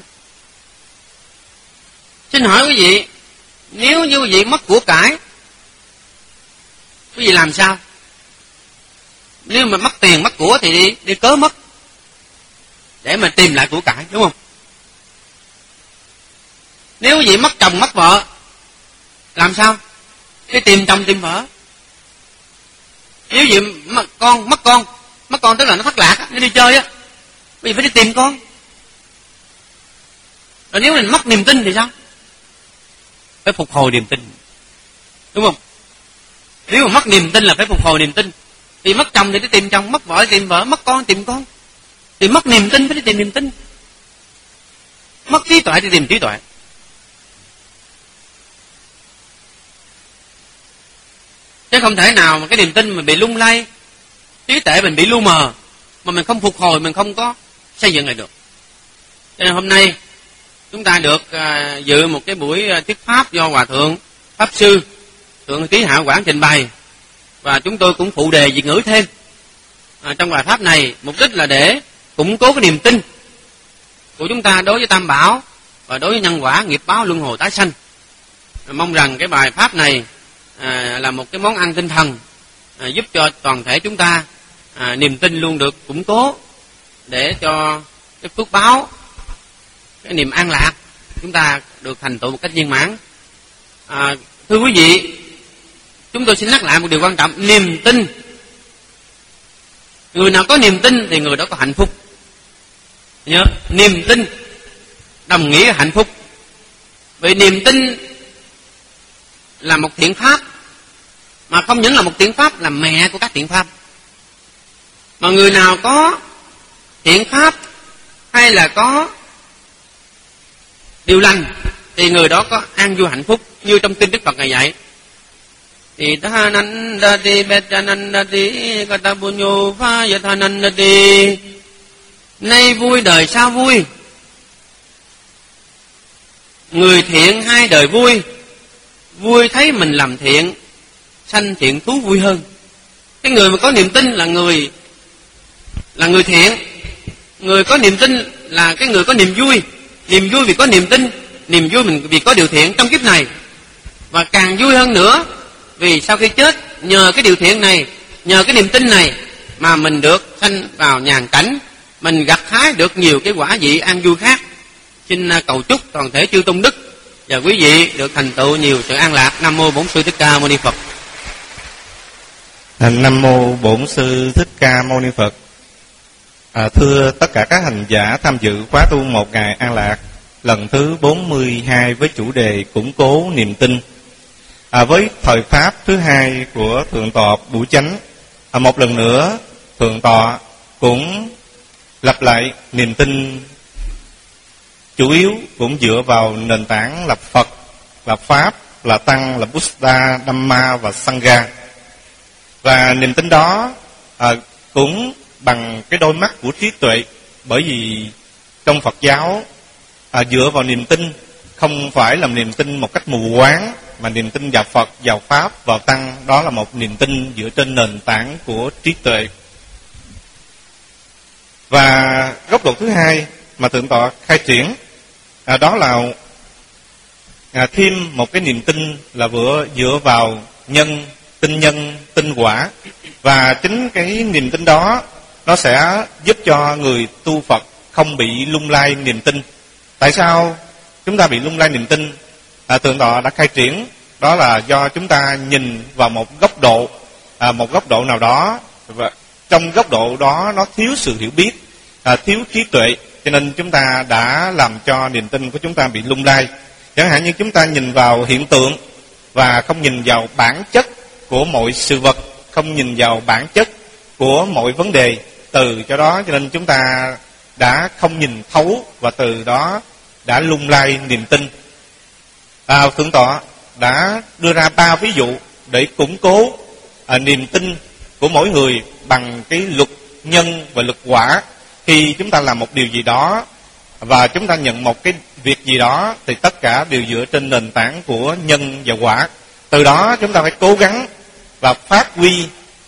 Xin hỏi quý vị, nếu như quý vị mất của cải, quý vị làm sao? Nếu mà mất tiền, mất của thì đi cớ mất, để mà tìm lại của cải, đúng không? Nếu quý vị mất chồng, mất vợ, làm sao? Đi tìm chồng, tìm vợ. Nếu quý vị mất con tức là nó thất lạc, nó đi chơi á, quý vị phải đi tìm con. Rồi nếu mình mất niềm tin thì sao? Phải phục hồi niềm tin, đúng không? Nếu mà mất niềm tin là phải phục hồi niềm tin. Thì mất chồng thì đi tìm chồng, mất vợ thì tìm vợ, mất con tìm con. Thì mất niềm tin phải đi tìm niềm tin. Mất trí tuệ thì tìm trí tuệ. Chứ không thể nào mà cái niềm tin mình bị lung lay, trí tuệ mình bị lu mờ, mà mình không phục hồi, mình không có xây dựng lại được. Cho nên hôm nay chúng ta được dự một cái buổi thuyết pháp do Hòa Thượng Pháp Sư Thượng Ký Hạ Quảng trình bày. Và chúng tôi cũng phụ đề Việt ngữ thêm trong bài pháp này, mục đích là để củng cố cái niềm tin của chúng ta đối với Tam Bảo và đối với nhân quả, nghiệp báo, luân hồi, tái sanh. Mong rằng cái bài pháp này là một cái món ăn tinh thần, giúp cho toàn thể chúng ta niềm tin luôn được củng cố, để cho cái phước báo, cái niềm an lạc chúng ta được thành tựu một cách viên mãn. Thưa quý vị, chúng tôi xin nhắc lại một điều quan trọng: niềm tin. Người nào có niềm tin thì người đó có hạnh phúc. Nhớ, niềm tin đồng nghĩa hạnh phúc. Vì niềm tin là một thiện pháp, mà không những là một thiện pháp, là mẹ của các thiện pháp. Mà người nào có thiện pháp hay là có điều lành thì người đó có an vui hạnh phúc, như trong kinh Đức Phật Ngài dạy. Thì thanandati betanandati katabunyo phayathanandati. Nay vui đời sao vui, người thiện hai đời vui. Vui thấy mình làm thiện, sanh thiện thú vui hơn. Cái người mà có niềm tin là người thiện. Người có niềm tin là cái người có niềm vui. Niềm vui vì có niềm tin, niềm vui mình vì có điều thiện trong kiếp này. Và càng vui hơn nữa vì sau khi chết, nhờ cái điều thiện này, nhờ cái niềm tin này mà mình được sanh vào nhàn cảnh, mình gặt hái được nhiều cái quả vị an vui khác. Xin cầu chúc toàn thể chư tôn đức và quý vị được thành tựu nhiều sự an lạc. Nam mô Bổn Sư Thích Ca Mâu Ni Phật. Nam mô Bổn Sư Thích Ca Mâu Ni Phật. Thưa tất cả các hành giả tham dự khóa tu một ngày an lạc lần thứ 42 với chủ đề củng cố niềm tin. Với thời pháp thứ hai của Thượng tọa Bửu Chánh, một lần nữa Thượng tọa cũng lặp lại niềm tin chủ yếu cũng dựa vào nền tảng là Phật, là Pháp, là Tăng, là Buddha, Dhamma và Sangha. Và niềm tin đó cũng bằng cái đôi mắt của trí tuệ, bởi vì trong Phật giáo dựa vào niềm tin không phải là niềm tin một cách mù quáng, mà niềm tin vào Phật, vào Pháp, vào Tăng, đó là một niềm tin dựa trên nền tảng của trí tuệ. Và góc độ thứ hai mà Thượng tọa khai triển đó là thêm một cái niềm tin là vừa dựa vào nhân, tin quả. Và chính cái niềm tin đó nó sẽ giúp cho người tu Phật không bị lung lay niềm tin. Tại sao chúng ta bị lung lay niềm tin? Thượng tọa đã khai triển, đó là do chúng ta nhìn vào một góc độ nào đó, và trong góc độ đó nó thiếu sự hiểu biết, thiếu trí tuệ, cho nên chúng ta đã làm cho niềm tin của chúng ta bị lung lay. Chẳng hạn như chúng ta nhìn vào hiện tượng và không nhìn vào bản chất của mọi sự vật, không nhìn vào bản chất của mọi vấn đề. Từ cho đó cho nên chúng ta đã không nhìn thấu, và từ đó đã lung lay niềm tin. Thượng tọa đã đưa ra 3 ví dụ để củng cố niềm tin của mỗi người bằng cái luật nhân và luật quả. Khi chúng ta làm một điều gì đó và chúng ta nhận một cái việc gì đó thì tất cả đều dựa trên nền tảng của nhân và quả. Từ đó chúng ta phải cố gắng và phát huy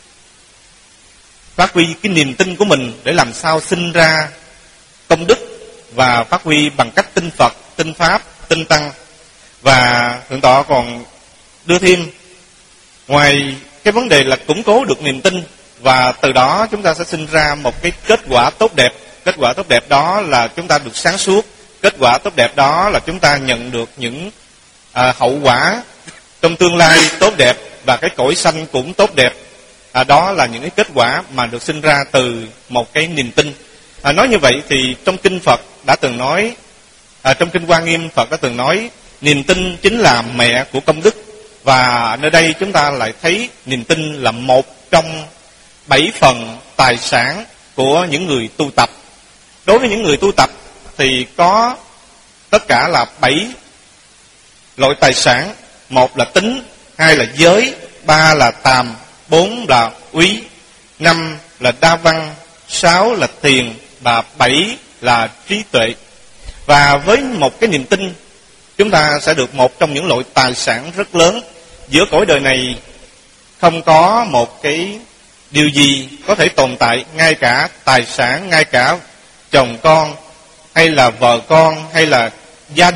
cái niềm tin của mình để làm sao sinh ra công đức, và phát huy bằng cách tin Phật, tin Pháp, tin Tăng. Và Thượng tọa còn đưa thêm, ngoài cái vấn đề là củng cố được niềm tin, và từ đó chúng ta sẽ sinh ra một cái kết quả tốt đẹp. Kết quả tốt đẹp đó là chúng ta được sáng suốt. Kết quả tốt đẹp đó là chúng ta nhận được những hậu quả trong tương lai tốt đẹp, và cái cõi sanh cũng tốt đẹp. Đó là những cái kết quả mà được sinh ra từ một cái niềm tin. Nói như vậy thì trong kinh Phật đã từng nói, trong kinh Hoa Nghiêm Phật đã từng nói niềm tin chính là mẹ của công đức. Và nơi đây chúng ta lại thấy niềm tin là một trong 7 phần tài sản của những người tu tập. Đối với những người tu tập thì có tất cả là 7 loại tài sản. 1 là tính, 2 là giới, 3 là tàm, 4 là úy, 5 là đa văn, 6 là tiền, và 7 là trí tuệ. Và với một cái niềm tin, chúng ta sẽ được một trong những loại tài sản rất lớn. Giữa cõi đời này không có một cái điều gì có thể tồn tại, ngay cả tài sản, ngay cả chồng con, hay là vợ con, hay là gia đình,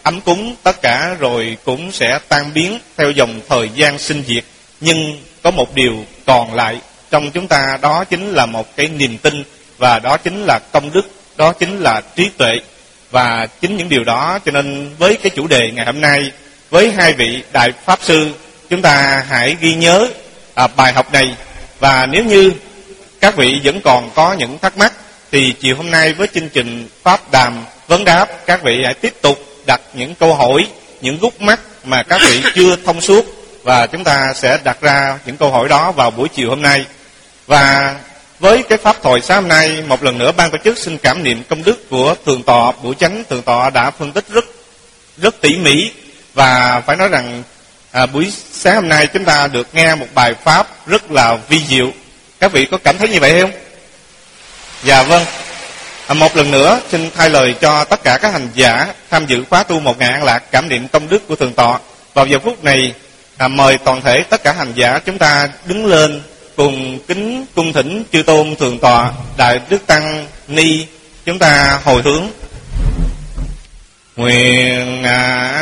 ấm cúng tất cả rồi cũng sẽ tan biến theo dòng thời gian sinh diệt. Nhưng có một điều còn lại trong chúng ta, đó chính là một cái niềm tin, và đó chính là công đức, đó chính là trí tuệ. Và chính những điều đó cho nên với cái chủ đề ngày hôm nay, với hai vị đại pháp sư, chúng ta hãy ghi nhớ bài học này. Và nếu như các vị vẫn còn có những thắc mắc thì chiều hôm nay với chương trình Pháp Đàm Vấn Đáp, các vị hãy tiếp tục đặt những câu hỏi, những gút mắt mà các vị chưa thông suốt, và chúng ta sẽ đặt ra những câu hỏi đó vào buổi chiều hôm nay. Và với cái pháp thoại sáng hôm nay, một lần nữa ban tổ chức xin cảm niệm công đức của Thượng tọa Bửu Chánh. Thượng tọa đã phân tích rất tỉ mỉ, và phải nói rằng buổi sáng hôm nay chúng ta được nghe một bài pháp rất là vi diệu. Các vị có cảm thấy như vậy không? Dạ vâng. Một lần nữa xin thay lời cho tất cả các hành giả tham dự khóa tu 1000 an lạc cảm niệm công đức của Thượng tọa. Vào giờ phút này mời toàn thể tất cả hành giả chúng ta đứng lên cùng kính cung thỉnh chư tôn Thượng tọa Đại Đức Tăng Ni. Chúng ta hồi hướng nguyện